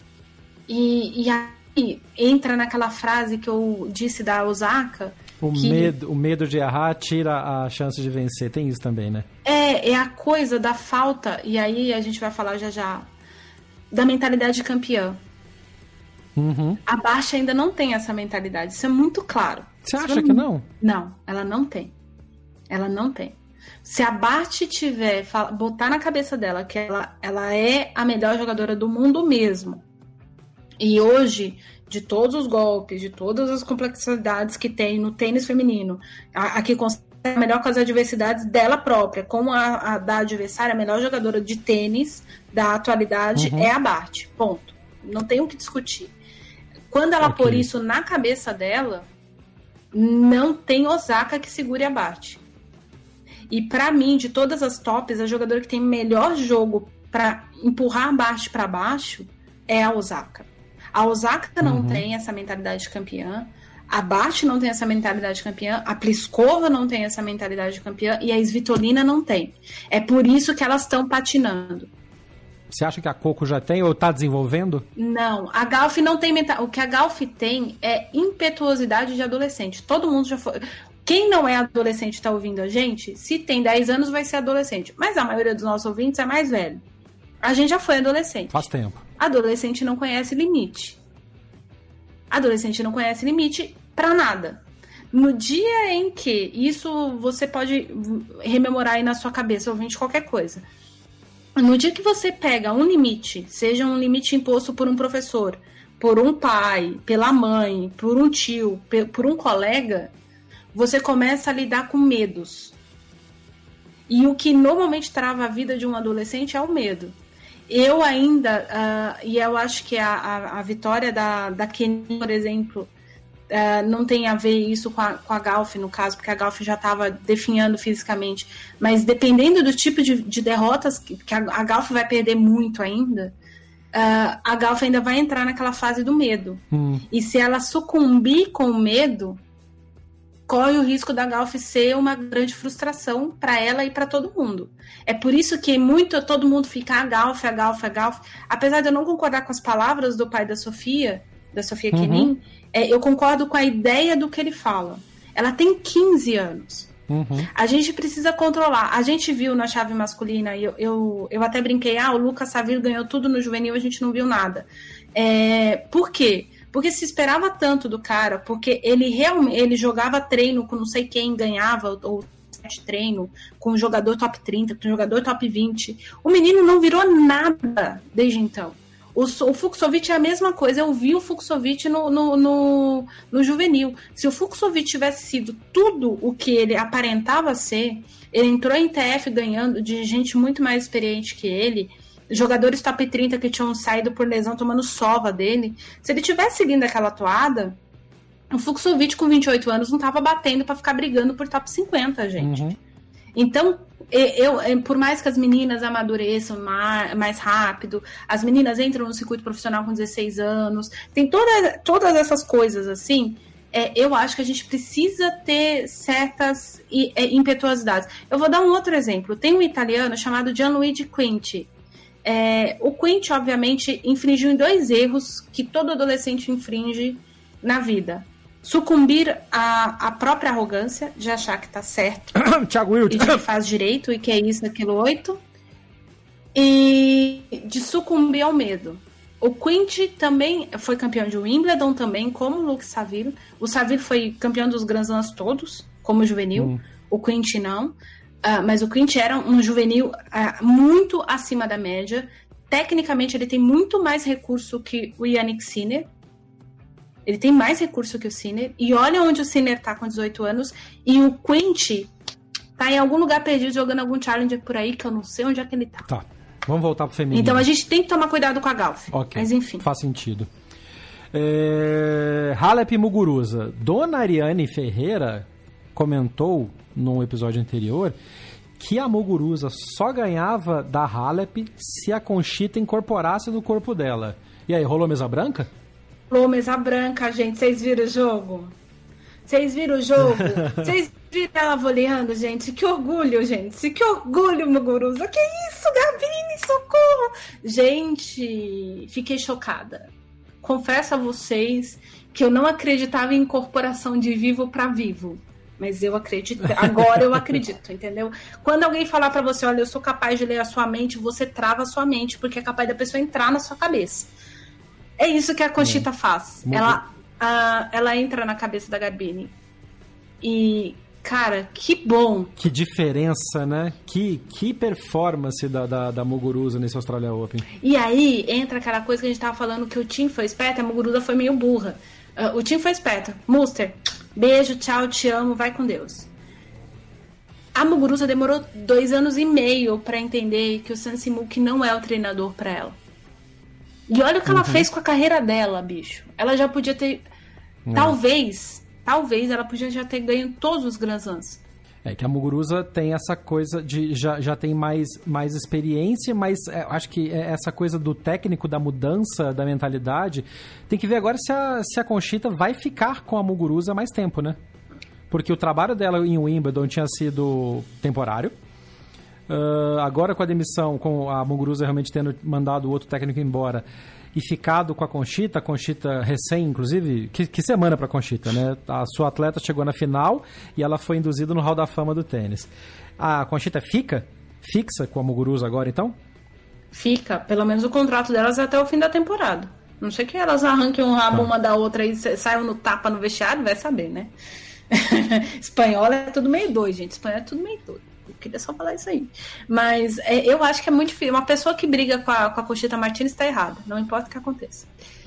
e, e aí entra naquela frase que eu disse da Osaka. O, que... medo, o medo de errar tira a chance de vencer. Tem isso também, né? É, é a coisa da falta, e aí a gente vai falar já já, da mentalidade de campeã. Uhum. A Barty ainda não tem essa mentalidade, isso é muito claro. Você acha não... que não? Não, ela não tem. Ela não tem. Se a Barty tiver, botar na cabeça dela que ela, ela é a melhor jogadora do mundo mesmo, e hoje... de todos os golpes, de todas as complexidades que tem no tênis feminino, a, a que consegue melhor com as adversidades dela própria, como a, a da adversária, a melhor jogadora de tênis da atualidade uhum. é a Barty, ponto. Não tem o que discutir. Quando ela okay. pôr isso na cabeça dela, não tem Osaka que segure a Barty. E pra mim, de todas as tops, a jogadora que tem melhor jogo pra empurrar a Barty pra baixo é a Osaka. A Osaka não uhum. tem essa mentalidade de campeã, a Barty não tem essa mentalidade de campeã, a Pliskova não tem essa mentalidade de campeã e a Svitolina não tem. É por isso que elas estão patinando. Você acha que a Coco já tem ou está desenvolvendo? Não, a Gauff não tem mental. O que a Gauff tem é impetuosidade de adolescente. Todo mundo já foi... Quem não é adolescente está ouvindo a gente, se tem dez anos vai ser adolescente, mas a maioria dos nossos ouvintes é mais velho. A gente já foi adolescente. Faz tempo. Adolescente não conhece limite. Adolescente não conhece limite pra nada. No dia em que, isso você pode rememorar aí na sua cabeça, ouvinte, qualquer coisa. No dia que você pega um limite, seja um limite imposto por um professor, por um pai, pela mãe, por um tio, por um colega, você começa a lidar com medos. E o que normalmente trava a vida de um adolescente é o medo. Eu ainda, uh, e eu acho que a, a, a vitória da, da Kenin, por exemplo, uh, não tem a ver isso com a, com a Gauff, no caso, porque a Gauff já estava definhando fisicamente, mas dependendo do tipo de, de derrotas, que, que a, a Gauff vai perder muito ainda, uh, a Gauff ainda vai entrar naquela fase do medo. Hum. E se ela sucumbir com o medo, corre o risco da Gauff ser uma grande frustração para ela e para todo mundo. É por isso que muito, todo mundo fica a Gauff, a Gauff, a Gauff. Apesar de eu não concordar com as palavras do pai da Sofia, da Sofia uhum. Kenin, é, eu concordo com a ideia do que ele fala. Ela tem quinze anos. Uhum. A gente precisa controlar. A gente viu na chave masculina, eu, eu, eu até brinquei, ah, o Lucas Saville ganhou tudo no juvenil, a gente não viu nada. É, por quê? Porque se esperava tanto do cara, porque ele realmente ele jogava treino com não sei quem, ganhava ou treino, com um jogador top trinta, com um jogador top vinte. O menino não virou nada desde então. O, o Fucsovics é a mesma coisa. Eu vi o Fucsovics no, no, no, no juvenil. Se o Fucsovics tivesse sido tudo o que ele aparentava ser, ele entrou em T F ganhando de gente muito mais experiente que ele, jogadores top trinta que tinham saído por lesão tomando sova dele. Se ele tivesse seguindo aquela toada, o Fucsovics com vinte e oito anos não tava batendo pra ficar brigando por top cinquenta, gente. Uhum. Então, eu, eu, por mais que as meninas amadureçam mais, mais rápido, as meninas entram no circuito profissional com dezesseis anos, tem toda, todas essas coisas assim, é, eu acho que a gente precisa ter certas é, impetuosidades. Eu vou dar um outro exemplo. Tem um italiano chamado Gianluigi Quinti. É, o Quinti, obviamente, infringiu em dois erros que todo adolescente infringe na vida. Sucumbir à, à própria arrogância de achar que tá certo Thiago Wild. e de que faz direito e que é isso, aquilo, oito, e de sucumbir ao medo. O Quinti também foi campeão de Wimbledon também, como o Luke Saville. O Saville foi campeão dos Grand Slams todos, como juvenil. Hum. O Quinti não. Uh, mas o Quinti era um juvenil uh, muito acima da média. Tecnicamente, ele tem muito mais recurso que o Jannik Sinner. Ele tem mais recurso que o Sinner. E olha onde o Sinner tá com dezoito anos. E o Quinti tá em algum lugar perdido jogando algum challenger por aí, que eu não sei onde é que ele tá. Tá. Vamos voltar pro feminino. Então a gente tem que tomar cuidado com a Gauff. Ok. Mas enfim. Faz sentido. É... Halep e Muguruza. Dona Ariane Ferreira comentou num episódio anterior que a Muguruza só ganhava da Halep se a Conchita incorporasse no corpo dela. E aí, rolou mesa branca? Rolou mesa branca, gente. Vocês viram o jogo? Vocês viram o jogo? Vocês viram ela voleando, gente? Que orgulho, gente. Que orgulho, Muguruza. Que isso, Gabine, socorro. Gente, fiquei chocada. Confesso a vocês que eu não acreditava em incorporação de vivo para vivo. Mas eu acredito, agora eu acredito, entendeu? Quando alguém falar pra você, olha, eu sou capaz de ler a sua mente, você trava a sua mente, porque é capaz da pessoa entrar na sua cabeça. É isso que a Conchita é. faz. Ela, a, ela entra na cabeça da Garbine. E, cara, que bom. Que diferença, né? Que, que performance da, da, da Muguruza nesse Australia Open. E aí, entra aquela coisa que a gente tava falando, que o Tim foi esperto, a Muguruza foi meio burra. Uh, o Tim foi esperto. Muster, beijo, tchau, te amo, vai com Deus. A Muguruza demorou dois anos e meio pra entender que o Sun Simuk não é o treinador pra ela. E olha o que uhum. ela fez com a carreira dela, bicho. Ela já podia ter... Uhum. Talvez, talvez ela podia já ter ganho todos os Grand Slams. É que a Muguruza tem essa coisa de... Já, já tem mais, mais experiência, mas é, acho que essa coisa do técnico, da mudança, da mentalidade... Tem que ver agora se a, se a Conchita vai ficar com a Muguruza mais tempo, né? Porque o trabalho dela em Wimbledon tinha sido temporário. Uh, agora com a demissão, com a Muguruza realmente tendo mandado o outro técnico embora e ficado com a Conchita, a Conchita recém, inclusive, que, que semana para a Conchita, né? A sua atleta chegou na final e ela foi induzida no Hall da Fama do tênis. A Conchita fica fixa com a Muguruza agora, então? Fica, pelo menos o contrato delas é até o fim da temporada. Não sei que elas arranquem um rabo tá. uma da outra e saiam no tapa no vestiário, vai saber, né? Espanhola é tudo meio doido, gente. Espanhola é tudo meio doido. Eu queria só falar isso aí. Mas é, eu acho que é muito difícil. Uma pessoa que briga com a, com a Conchita Martins está errada. Não importa o que aconteça.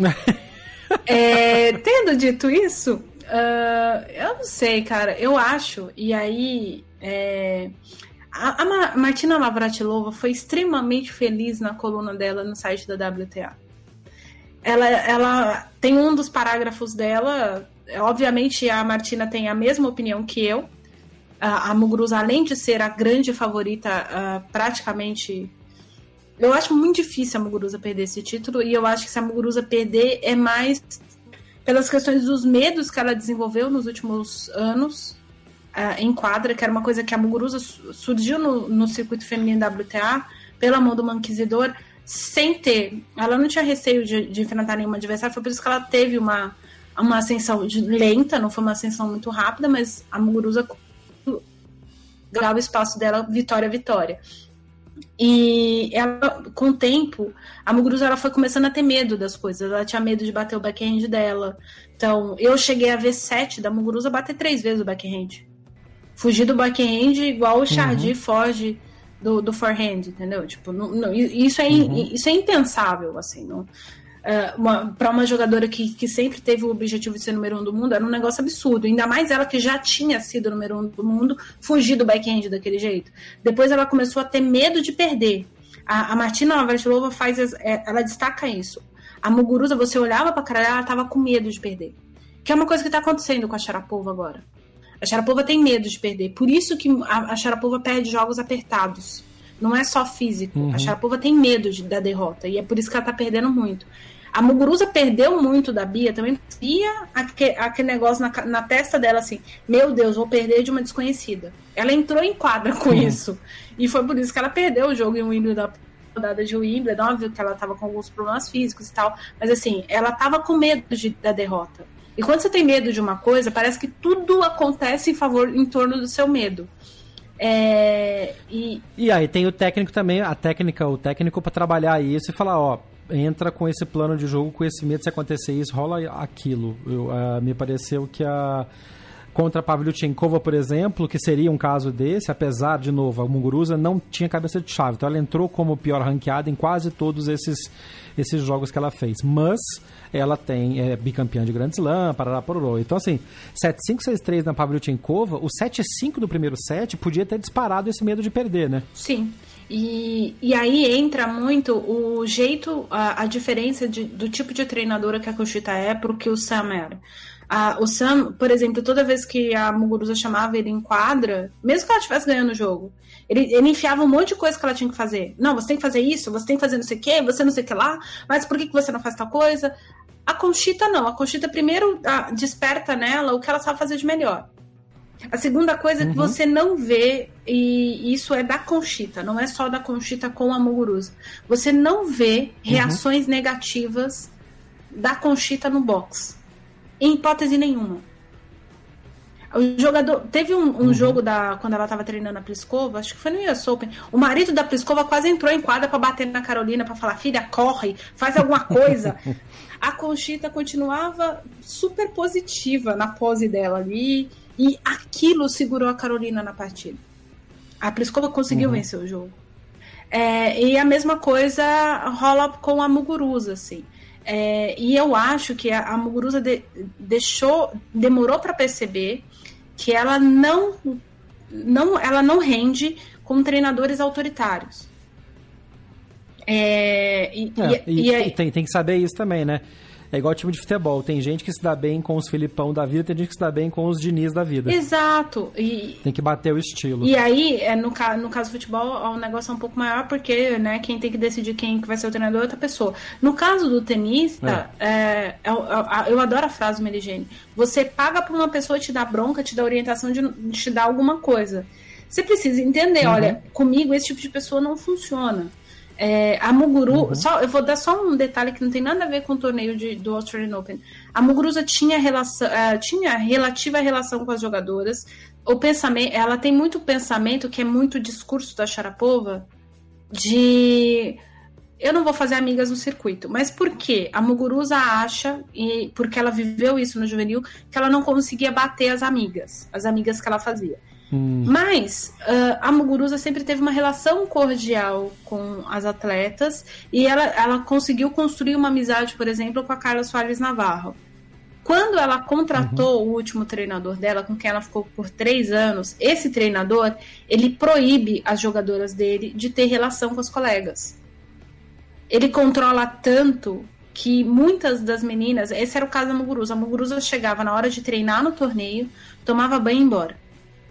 é, tendo dito isso, uh, eu não sei, cara. Eu acho, e aí... É, a, a Martina Navratilova foi extremamente feliz na coluna dela no site da W T A. Ela, ela tem um dos parágrafos dela... Obviamente, a Martina tem a mesma opinião que eu. A Muguruza, além de ser a grande favorita, uh, praticamente... Eu acho muito difícil a Muguruza perder esse título, e eu acho que se a Muguruza perder é mais pelas questões dos medos que ela desenvolveu nos últimos anos uh, em quadra, que era uma coisa que a Muguruza surgiu no, no circuito feminino W T A, pela mão do Manquisidor, sem ter... Ela não tinha receio de, de enfrentar nenhuma adversária, foi por isso que ela teve uma, uma ascensão lenta, não foi uma ascensão muito rápida, mas a Muguruza... o espaço dela, vitória a vitória. E ela, com o tempo, a Muguruza ela foi começando a ter medo das coisas. Ela tinha medo de bater o backhand dela. Então, eu cheguei a ver sete da Muguruza bater três vezes o backhand. Fugir do backhand igual o Chardy uhum. foge do, do forehand, entendeu? Tipo, não, não, isso, é, uhum. isso é impensável, assim, não... Uh, uma, para uma jogadora que, que sempre teve o objetivo de ser número um do mundo, era um negócio absurdo. Ainda mais ela que já tinha sido número um do mundo, fugir do backhand daquele jeito. Depois ela começou a ter medo de perder. A, a Martina Navratilova faz, ela destaca isso. A Muguruza, você olhava pra cara dela, ela tava com medo de perder. Que é uma coisa que tá acontecendo com a Sharapova agora. A Sharapova tem medo de perder. Por isso que a, a Sharapova perde jogos apertados. Não é só físico. Uhum. A Sharapova tem medo de, da derrota. E é por isso que ela tá perdendo muito. A Muguruza perdeu muito da Bia, também via aquele, aquele negócio na, na testa dela, assim, meu Deus, vou perder de uma desconhecida. Ela entrou em quadra com uhum. isso. E foi por isso que ela perdeu o jogo em Wimbledon, da rodada de Wimbledon. Óbvio que ela tava com alguns problemas físicos e tal, mas assim, ela tava com medo de, da derrota. E quando você tem medo de uma coisa, parece que tudo acontece em favor, em torno do seu medo. É, e... e aí tem o técnico também, a técnica, o técnico para trabalhar isso e falar, ó, entra com esse plano de jogo, com esse medo, se acontecer isso, rola aquilo. Eu, uh, me pareceu que a contra a Pavlyuchenkova, por exemplo, que seria um caso desse, apesar, de novo, a Muguruza não tinha cabeça de chave, então ela entrou como pior ranqueada em quase todos esses, esses jogos que ela fez, mas ela tem, é bicampeã de Grand Slam, parará, pororô. Então assim, sete cinco, seis três na Pavlyuchenkova, o sete cinco do primeiro set podia ter disparado esse medo de perder, né? Sim. E, e aí entra muito o jeito, a, a diferença de, do tipo de treinadora que a Conchita é pro que o Sam era. A, o Sam, por exemplo, toda vez que a Muguruza chamava ele em quadra, mesmo que ela estivesse ganhando o jogo, ele, ele enfiava um monte de coisa que ela tinha que fazer. Não, você tem que fazer isso, você tem que fazer não sei o que, você não sei o que lá, mas por que, que você não faz tal coisa? A Conchita não, a Conchita primeiro a, desperta nela o que ela sabe fazer de melhor. A segunda coisa uhum. que você não vê, e isso é da Conchita, não é só da Conchita com a Muguruza, você não vê reações uhum. negativas da Conchita no box, em hipótese nenhuma. O jogador, teve um, um uhum. jogo da, quando ela estava treinando a Pliskova, acho que foi no U S Open, o marido da Pliskova quase entrou em quadra para bater na Carolina, para falar, filha, corre, faz alguma coisa. A Conchita continuava super positiva na pose dela ali, e aquilo segurou a Carolina na partida. A Pliskova conseguiu uhum. vencer o jogo. É, e a mesma coisa rola com a Muguruza, assim. É, e eu acho que a, a Muguruza de, deixou, demorou para perceber que ela não, não, ela não rende com treinadores autoritários. É, e, é, e, e, e, e tem, tem que saber isso também, né? É igual time de futebol. Tem gente que se dá bem com os Filipão da vida, tem gente que se dá bem com os Diniz da vida. Exato. E, tem que bater o estilo. E aí, no, no caso do futebol, o negócio é um pouco maior, porque né, quem tem que decidir quem vai ser o treinador é outra pessoa. No caso do tenista, é. É, eu, eu, eu adoro a frase do Meligeni. Você paga pra uma pessoa te dar bronca, te dar orientação de, de te dar alguma coisa. Você precisa entender, uhum. olha, comigo esse tipo de pessoa não funciona. É, a Muguru, uhum. só, eu vou dar só um detalhe que não tem nada a ver com o torneio de, do Australian Open. A Muguruza tinha, relação, uh, tinha relativa relação com as jogadoras. O pensamento, ela tem muito pensamento, que é muito discurso da Sharapova, de eu não vou fazer amigas no circuito. Mas por quê? A Muguruza acha, e porque ela viveu isso no juvenil, que ela não conseguia bater as amigas, as amigas que ela fazia. Hum. Mas uh, a Muguruza sempre teve uma relação cordial com as atletas e ela, ela conseguiu construir uma amizade, por exemplo, com a Carla Soares Navarro. Quando ela contratou uhum. o último treinador dela, com quem ela ficou por três anos, esse treinador, ele proíbe as jogadoras dele de ter relação com os colegas. Ele controla tanto que muitas das meninas, esse era o caso da Muguruza, a Muguruza chegava na hora de treinar no torneio, tomava banho e ia embora.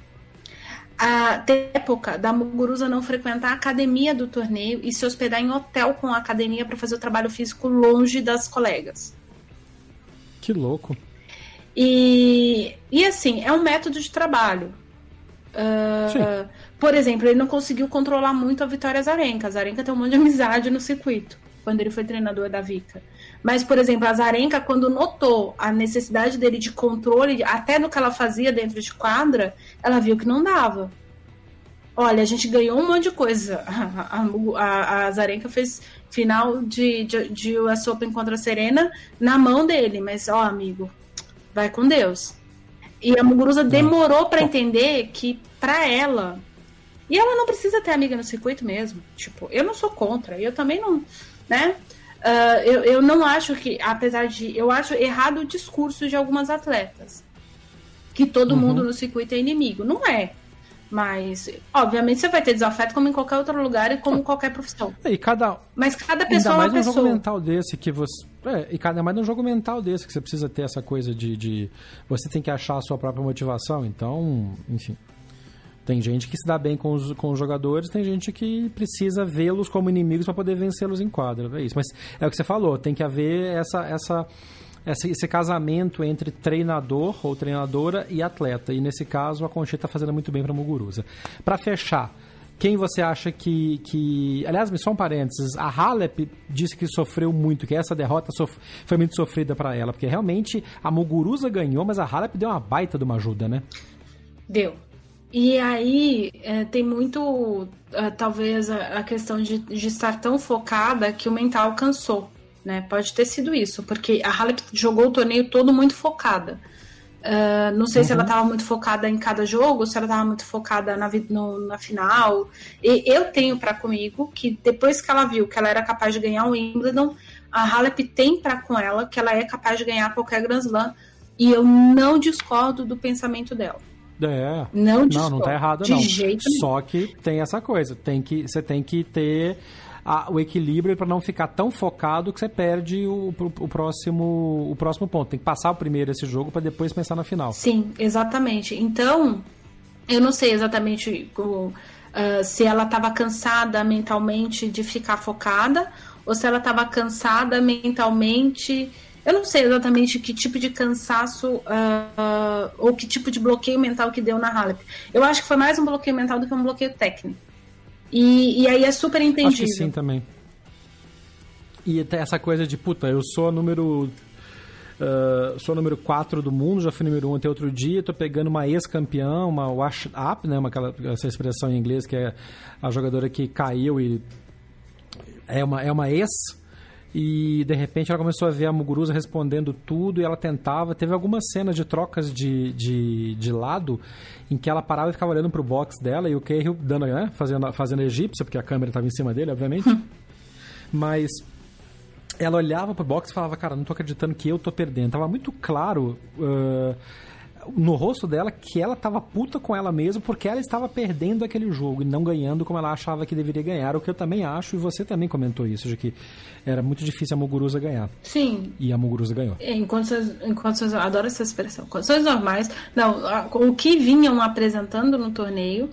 A época da Muguruza não frequentar a academia do torneio e se hospedar em hotel com a academia para fazer o trabalho físico longe das colegas. Que louco. E, e assim, é um método de trabalho. Uh, por exemplo, ele não conseguiu controlar muito a Vitória Azarenka. A Azarenka tem um monte de amizade no circuito, quando ele foi treinador da Vika. Mas, por exemplo, a Azarenka, quando notou a necessidade dele de controle, até no que ela fazia dentro de quadra, ela viu que não dava. Olha, a gente ganhou um monte de coisa. A, a, a Azarenka fez final de, de, de U S Open contra a Serena na mão dele. Mas, ó, amigo, vai com Deus. E a Muguruza demorou para entender que, para ela... E ela não precisa ter amiga no circuito mesmo. Tipo, eu não sou contra. Eu também não... Né? Uh, eu, eu não acho que... Apesar de... Eu acho errado o discurso de algumas atletas. Que todo uhum. mundo no circuito é inimigo. Não é. Mas, obviamente, você vai ter desafeto como em qualquer outro lugar e como em qualquer profissão. E cada... Mas cada pessoa ainda mais é uma num pessoa. jogo mental desse que você... É, e cada mais num jogo mental desse que você precisa ter essa coisa de, de... Você tem que achar a sua própria motivação. Então, enfim... Tem gente que se dá bem com os, com os jogadores, tem gente que precisa vê-los como inimigos para poder vencê-los em quadra. É isso. Mas é o que você falou, tem que haver essa, essa, essa, esse casamento entre treinador ou treinadora e atleta. E nesse caso, a Conchita está fazendo muito bem para a Muguruza. Para fechar, quem você acha que, que... Aliás, só um parênteses, a Halep disse que sofreu muito, que essa derrota sof... foi muito sofrida para ela, porque realmente a Muguruza ganhou, mas a Halep deu uma baita de uma ajuda, né? Deu. E aí é, tem muito, é, talvez, a, a questão de, de estar tão focada que o mental cansou, né? Pode ter sido isso, porque a Halep jogou o torneio todo muito focada. Uh, não sei uhum. se ela estava muito focada em cada jogo, se ela estava muito focada na, no, na final. E eu tenho para comigo que depois que ela viu que ela era capaz de ganhar o Wimbledon, a Halep tem para com ela que ela é capaz de ganhar qualquer Grand Slam. E eu não discordo do pensamento dela. É. Não, não, não tá errado, de não. Jeito Só que tem essa coisa, tem que, você tem que ter a, o equilíbrio para não ficar tão focado que você perde o, o, próximo, o próximo ponto. Tem que passar o primeiro esse jogo para depois pensar na final. Sim, exatamente. Então, eu não sei exatamente uh, se ela estava cansada mentalmente de ficar focada ou se ela estava cansada mentalmente... Eu não sei exatamente que tipo de cansaço uh, uh, ou que tipo de bloqueio mental que deu na Halep. Eu acho que foi mais um bloqueio mental do que um bloqueio técnico. E, e aí é super entendível. Acho que sim também. E até essa coisa de, puta, eu sou número... Uh, sou número quatro do mundo, já fui número um até outro dia, tô pegando uma ex-campeã, uma wash up, né, uma, aquela, essa expressão em inglês que é a jogadora que caiu e é uma, é uma ex... E, de repente, ela começou a ver a Muguruza respondendo tudo e ela tentava... Teve algumas cenas de trocas de, de, de lado em que ela parava e ficava olhando pro box dela e o Cahill dando, né, fazendo, fazendo egípcia, porque a câmera estava em cima dele, obviamente. Mas ela olhava pro box e falava, cara, não tô acreditando que eu tô perdendo. Tava muito claro... Uh, no rosto dela que ela estava puta com ela mesma porque ela estava perdendo aquele jogo e não ganhando como ela achava que deveria ganhar, o que eu também acho, e você também comentou isso, de que era muito difícil a Muguruza ganhar. Sim. E a Muguruza ganhou. Em condições, em condições, adoro essa expressão. Condições normais. Não, a, o que vinham apresentando no torneio,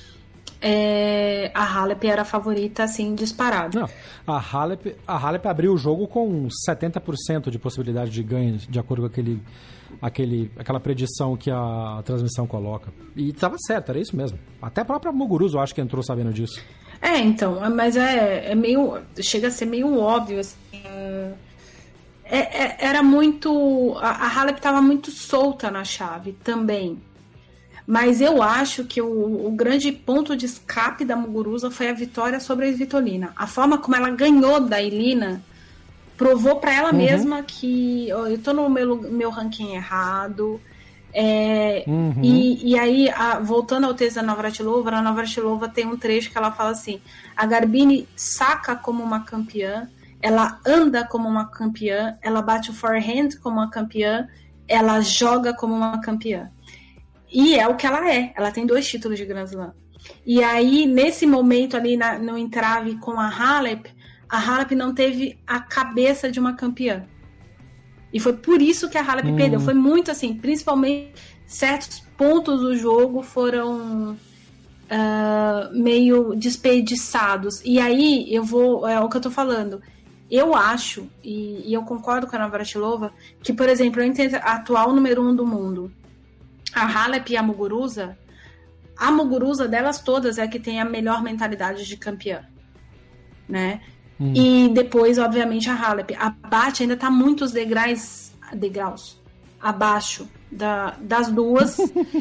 é, a Halep era a favorita, assim, disparada. Não, a Halep, a Halep abriu o jogo com setenta por cento de possibilidade de ganho, de acordo com aquele... Aquele, aquela predição que a transmissão coloca. E estava certo, era isso mesmo. Até a própria Muguruza, eu acho que entrou sabendo disso. É, então, mas é, é meio... Chega a ser meio óbvio, assim. É, é, era muito... A, a Halep estava muito solta na chave também. Mas eu acho que o, o grande ponto de escape da Muguruza foi a vitória sobre a Svitolina. A forma como ela ganhou da Elina... provou para ela uhum. mesma que ó, eu tô no meu, meu ranking errado. É, uhum. e, e aí, a, voltando ao texto da Navratilova, a Navratilova tem um trecho que ela fala assim: a Garbine saca como uma campeã, ela anda como uma campeã, ela bate o forehand como uma campeã, ela joga como uma campeã. E é o que ela é. Ela tem dois títulos de Grand Slam. E aí, nesse momento ali na, no entrave com a Halep, a Halep não teve a cabeça de uma campeã. E foi por isso que a Halep hum. perdeu. Foi muito assim, principalmente certos pontos do jogo foram uh, meio desperdiçados. E aí, eu vou... É o que eu tô falando. Eu acho, e, e eu concordo com a Navratilova, que, por exemplo, entre a atual número um do mundo, a Halep e a Muguruza, a Muguruza delas todas é a que tem a melhor mentalidade de campeã. Né? Hum. E depois, obviamente, a Halep. A Bate ainda está muitos degraus, degraus abaixo da, das duas.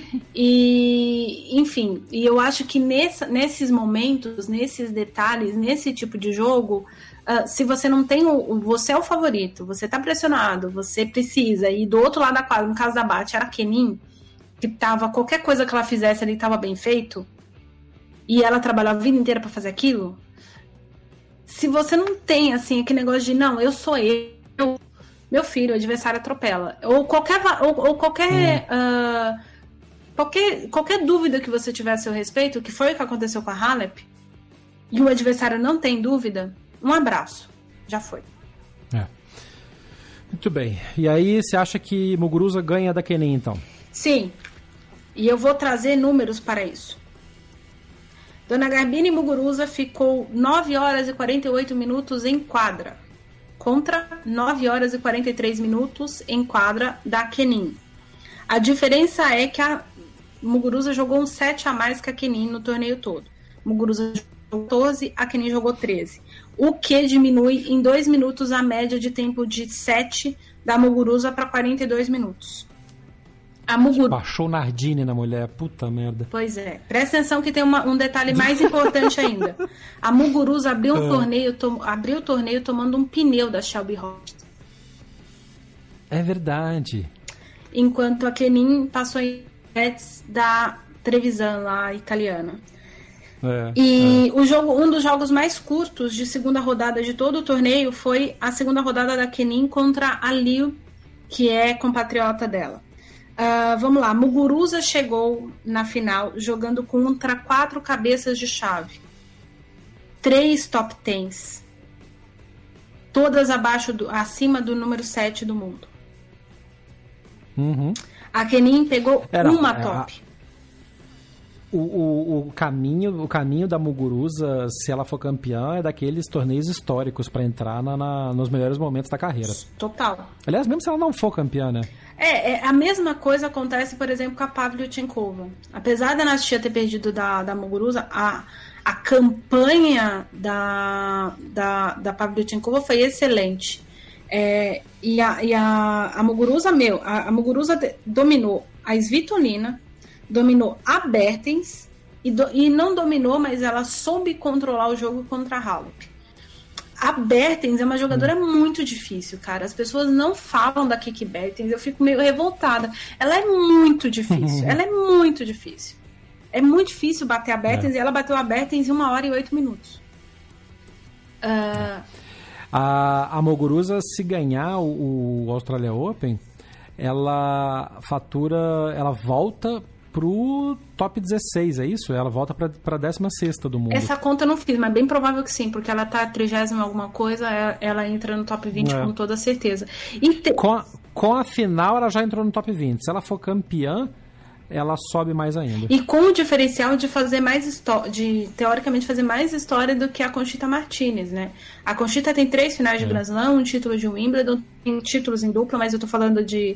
E, enfim, e eu acho que nessa, nesses momentos, nesses detalhes, nesse tipo de jogo, uh, se você não tem o, você é o favorito, você está pressionado, você precisa, e do outro lado da quadra, no caso da Bate, era a Kenin, que tava, qualquer coisa que ela fizesse ali tava bem feito, e ela trabalhou a vida inteira pra fazer aquilo, se você não tem, assim, aquele negócio de, não, eu sou eu, meu filho, o adversário atropela. Ou qualquer, ou, ou qualquer, hum. uh, qualquer, qualquer dúvida que você tiver a seu respeito, que foi o que aconteceu com a Halep, e o adversário não tem dúvida, um abraço. Já foi. É. Muito bem. E aí, você acha que Muguruza ganha da Kenin, então? Sim. E eu vou trazer números para isso. Dona Garbine Muguruza ficou nove horas e quarenta e oito minutos em quadra, contra nove horas e quarenta e três minutos em quadra da Kenin. A diferença é que a Muguruza jogou um sete a mais que a Kenin no torneio todo. Muguruza jogou quatorze, a Kenin jogou treze. O que diminui em dois minutos a média de tempo de sete da Muguruza para quarenta e dois minutos. A Muguruza... Baixou o Nardini na mulher, puta merda. Pois é. Presta atenção que tem uma, um detalhe mais importante ainda. A Muguruza abriu, um torneio, to... abriu o torneio tomando um pneu da Shelby Rhodes. É verdade. Enquanto a Kenin passou em sets da Trevisan, lá italiana. É, e é. O jogo, um dos jogos mais curtos de segunda rodada de todo o torneio foi a segunda rodada da Kenin contra a Liu, que é compatriota dela. Uh, vamos lá, Muguruza chegou na final jogando contra quatro cabeças de chave, três top tens, todas abaixo do, acima do número sete do mundo. Uhum. A Kenin pegou Era, uma é, top. O, o, o, caminho, o caminho da Muguruza, se ela for campeã, é daqueles torneios históricos para entrar na, na, nos melhores momentos da carreira. Total. Aliás, mesmo se ela não for campeã, né? É, é, a mesma coisa acontece, por exemplo, com a Pavlyuchenkova. Apesar da Nastia ter perdido da, da Muguruza, a, a campanha da, da, da Pavlyuchenkova foi excelente. É, e a, e a, a Muguruza, meu, a, a Muguruza de, dominou a Svitolina, dominou a Bertens e, do, e não dominou, mas ela soube controlar o jogo contra a Halep. A Bertens é uma jogadora hum. muito difícil, cara. As pessoas não falam da Kiki Bertens, eu fico meio revoltada. Ela é muito difícil, ela é muito difícil. É muito difícil bater a Bertens, é. e ela bateu a Bertens em uma hora e oito minutos. Uh... A, a Muguruza, se ganhar o, o Australia Open, ela fatura, ela volta pro top dezesseis, é isso? Ela volta pra, pra décima sexta do mundo. Essa conta eu não fiz, mas bem provável que sim, porque ela tá trigésima alguma coisa, ela entra no top vinte é. com toda certeza. E te... com, a, com a final, ela já entrou no top vinte. Se ela for campeã, ela sobe mais ainda. E com o diferencial de fazer mais história, de teoricamente fazer mais história do que a Conchita Martinez, né? A Conchita tem três finais de é. Grand Slam, um título de Wimbledon, tem títulos em dupla, mas eu tô falando de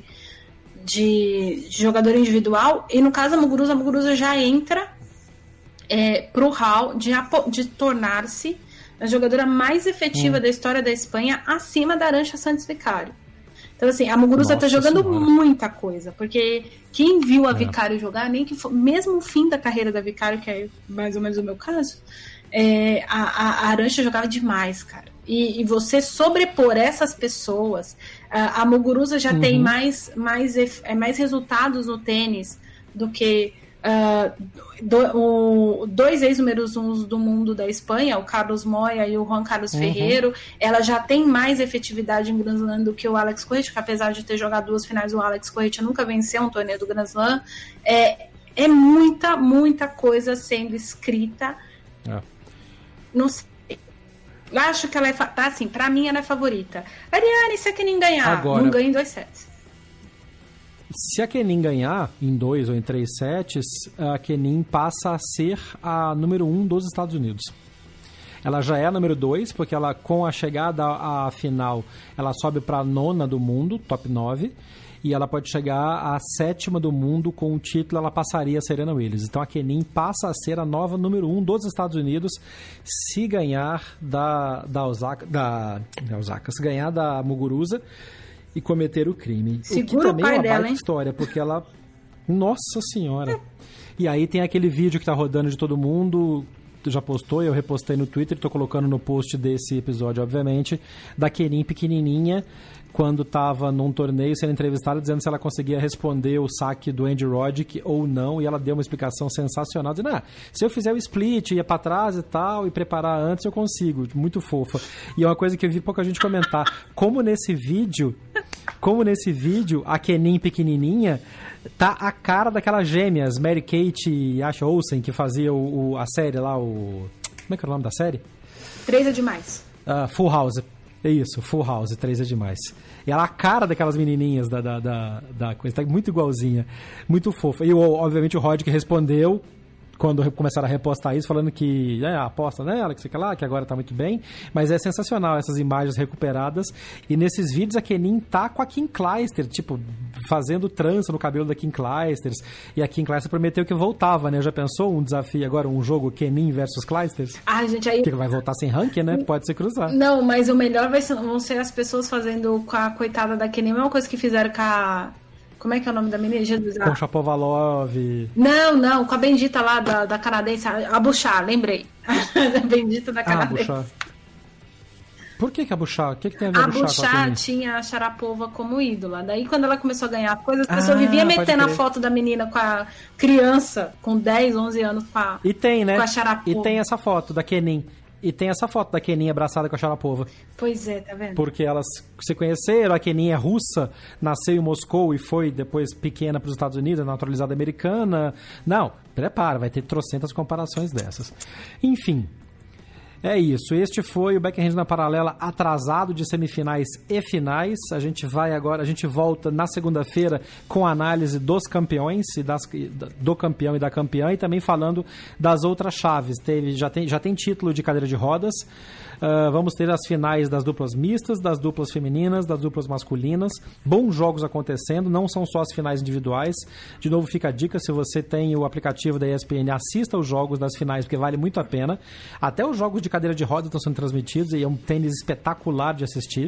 de jogador individual, e no caso da Muguruza, a Muguruza já entra é, pro hall de, de tornar-se a jogadora mais efetiva hum. da história da Espanha, acima da Arantxa Santos Vicário. Então assim, a Muguruza Nossa tá jogando senhora. muita coisa, porque quem viu a é. Vicário jogar, nem que for, mesmo o fim da carreira da Vicário, que é mais ou menos o meu caso, é, a, a, a Arantxa jogava demais, cara. E, e você sobrepor essas pessoas, a, a Muguruza já uhum. tem mais, mais, é, mais resultados no tênis do que uh, do, o, dois ex-números uns do mundo da Espanha, o Carlos Moya e o Juan Carlos uhum. Ferreiro. Ela já tem mais efetividade em Grand Slam do que o Alex Corretja, que apesar de ter jogado duas finais, o Alex Corretja nunca venceu um torneio do Grand Slam. É, é muita, muita coisa sendo escrita. É. Não sei. Eu acho que ela é, tá assim, pra mim ela é favorita. Ariane, se a Kenin ganhar, Agora, não ganha em dois sets. Se a Kenin ganhar em dois ou em três sets, a Kenin passa a ser a número um dos Estados Unidos. Ela já é a número dois, porque ela, com a chegada à final, ela sobe pra nona do mundo, top nove, e ela pode chegar à sétima do mundo. Com o título, ela passaria a Serena Williams. Então a Kenin passa a ser a nova número um dos Estados Unidos se ganhar da, da Osaka, da, da Osaka, se ganhar da Muguruza e cometer o crime. Segura o que também o pai é uma dela, baita hein? história, porque ela... Nossa Senhora! E aí tem aquele vídeo que tá rodando de todo mundo já postou, eu repostei no Twitter, tô colocando no post desse episódio, obviamente, da Kenin pequenininha, quando estava num torneio sendo entrevistada, dizendo se ela conseguia responder o saque do Andy Roddick ou não, e ela deu uma explicação sensacional, dizendo, ah, se eu fizer o split, ia para trás e tal, e preparar antes, eu consigo. Muito fofa. E é uma coisa que eu vi pouca gente comentar, como nesse vídeo, como nesse vídeo, a Kenin pequenininha tá a cara daquelas gêmeas, Mary Kate e Asha Olsen, que fazia o, o, a série lá, o... Como é que é o nome da série? Três é demais. Uh, Full House. É isso, Full House, três é demais. E ela, a cara daquelas menininhas da, da, da, da coisa, tá muito igualzinha, muito fofa. E, obviamente, o Roddick respondeu, quando começaram a repostar isso, falando que é, aposta nela, que sei lá, que agora tá muito bem. Mas é sensacional essas imagens recuperadas. E nesses vídeos a Kenin tá com a Kim Clijsters, tipo, fazendo trança no cabelo da Kim Clijsters. E a Kim Clijsters prometeu que voltava, né? Já pensou um desafio agora, um jogo Kenin versus Clijsters? Ah, gente, aí... Que vai voltar sem ranking, né? Pode se cruzar. Não, mas o melhor vai ser, vão ser as pessoas fazendo com a coitada da Kenin, a mesma coisa que fizeram com a... Como é que é o nome da menina? Jesus. Com Shapovalov. Não, não, com a bendita lá da, da canadense, a Bouchard, lembrei. A bendita da canadense. Ah, Por que, que a Bouchard? O que, que tem a ver a Bouchard? A Bouchard tinha a Sharapova como ídola. Daí, quando ela começou a ganhar coisas, as pessoas ah, viviam metendo a foto da menina com a criança, com dez, onze anos, com a, e tem, né? com a Sharapova. E tem essa foto da Kenin. E tem essa foto da Kenin abraçada com a Sharapova. Pois é, tá vendo? Porque elas se conheceram, a Kenin é russa, nasceu em Moscou e foi depois pequena para os Estados Unidos, naturalizada americana. Não, prepara, vai ter trocentas comparações dessas. Enfim, é isso. Este foi o Backhand na Paralela atrasado de semifinais e finais. A gente vai agora, a gente volta na segunda-feira com a análise dos campeões, e das, do campeão e da campeã, e também falando das outras chaves. Teve, já, tem, já tem título de cadeira de rodas. Uh, vamos ter as finais das duplas mistas, das duplas femininas, das duplas masculinas. Bons jogos acontecendo, não são só as finais individuais. De novo, fica a dica, se você tem o aplicativo da E S P N, assista os jogos das finais, porque vale muito a pena. Até os jogos de cadeira de rodas estão sendo transmitidos e é um tênis espetacular de assistir.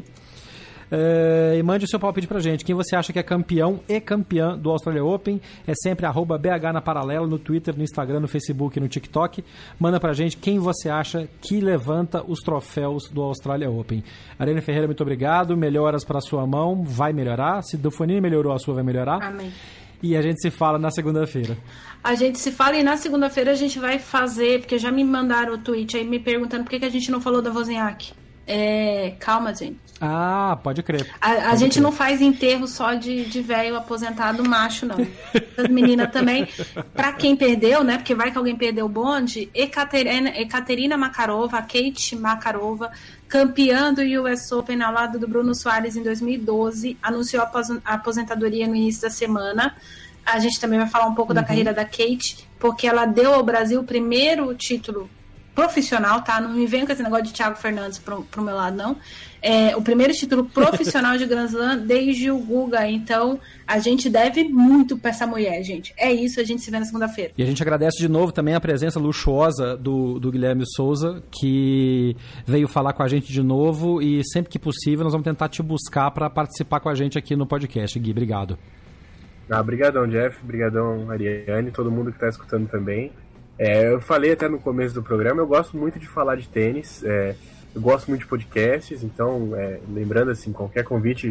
Uh, e mande o seu palpite pra gente. Quem você acha que é campeão e campeã do Australia Open? É sempre arroba B H na Paralela no Twitter, no Instagram, no Facebook e no TikTok. Manda pra gente quem você acha que levanta os troféus do Australia Open. Ariane Ferreira, muito obrigado. Melhoras pra sua mão, vai melhorar. Se do Fonini melhorou, a sua vai melhorar. Amém. E a gente se fala na segunda-feira. A gente se fala e na segunda-feira a gente vai fazer, porque já me mandaram o tweet aí me perguntando por que, que a gente não falou da Wozniak. É, calma, gente. Ah, pode crer. A, a pode gente crer. Não faz enterro só de, de velho aposentado macho, não. As meninas também. Pra quem perdeu, né? Porque vai que alguém perdeu o bonde. Ekaterina, Ekaterina Makarova, Kate Makarova, campeã do U S Open ao lado do Bruno Soares em dois mil e doze, anunciou a aposentadoria no início da semana. A gente também vai falar um pouco uhum. da carreira da Kate, porque ela deu ao Brasil o primeiro título profissional, tá? Não me venha com esse negócio de Thiago Fernandes pro, pro meu lado, não. É o primeiro título profissional de Grand Slam desde o Guga. Então, a gente deve muito pra essa mulher, gente. É isso, a gente se vê na segunda-feira. E a gente agradece de novo também a presença luxuosa do, do Guilherme Souza, que veio falar com a gente de novo, e sempre que possível nós vamos tentar te buscar para participar com a gente aqui no podcast. Gui, obrigado. Ah, brigadão, Jeff. Brigadão, Ariane, todo mundo que tá escutando também. É, eu falei até no começo do programa, eu gosto muito de falar de tênis, é, eu gosto muito de podcasts, então, é, lembrando assim, qualquer convite,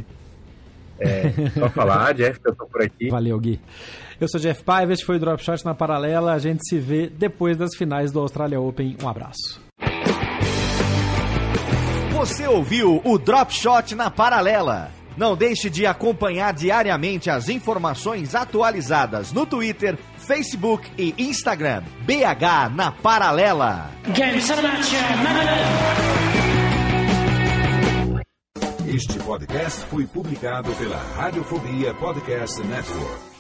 é só falar, Jeff, eu tô por aqui. Valeu, Gui. Eu sou Jeff Paiva, este foi o Drop Shot na Paralela, a gente se vê depois das finais do Australia Open, um abraço. Você ouviu o Drop Shot na Paralela. Não deixe de acompanhar diariamente as informações atualizadas no Twitter, Facebook e Instagram. B H na Paralela. Este podcast foi publicado pela Radiofobia Podcast Network.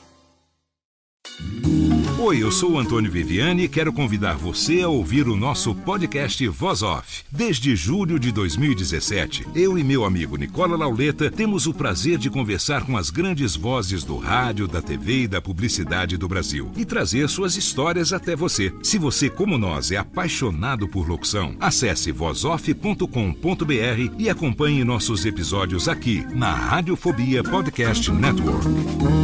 Oi, eu sou o Antônio Viviani e quero convidar você a ouvir o nosso podcast Voz Off. Desde julho de dois mil e dezessete, eu e meu amigo Nicola Lauleta temos o prazer de conversar com as grandes vozes do rádio, da T V e da publicidade do Brasil e trazer suas histórias até você. Se você, como nós, é apaixonado por locução, acesse voz off ponto com ponto b r e acompanhe nossos episódios aqui na Radiofobia Podcast Network.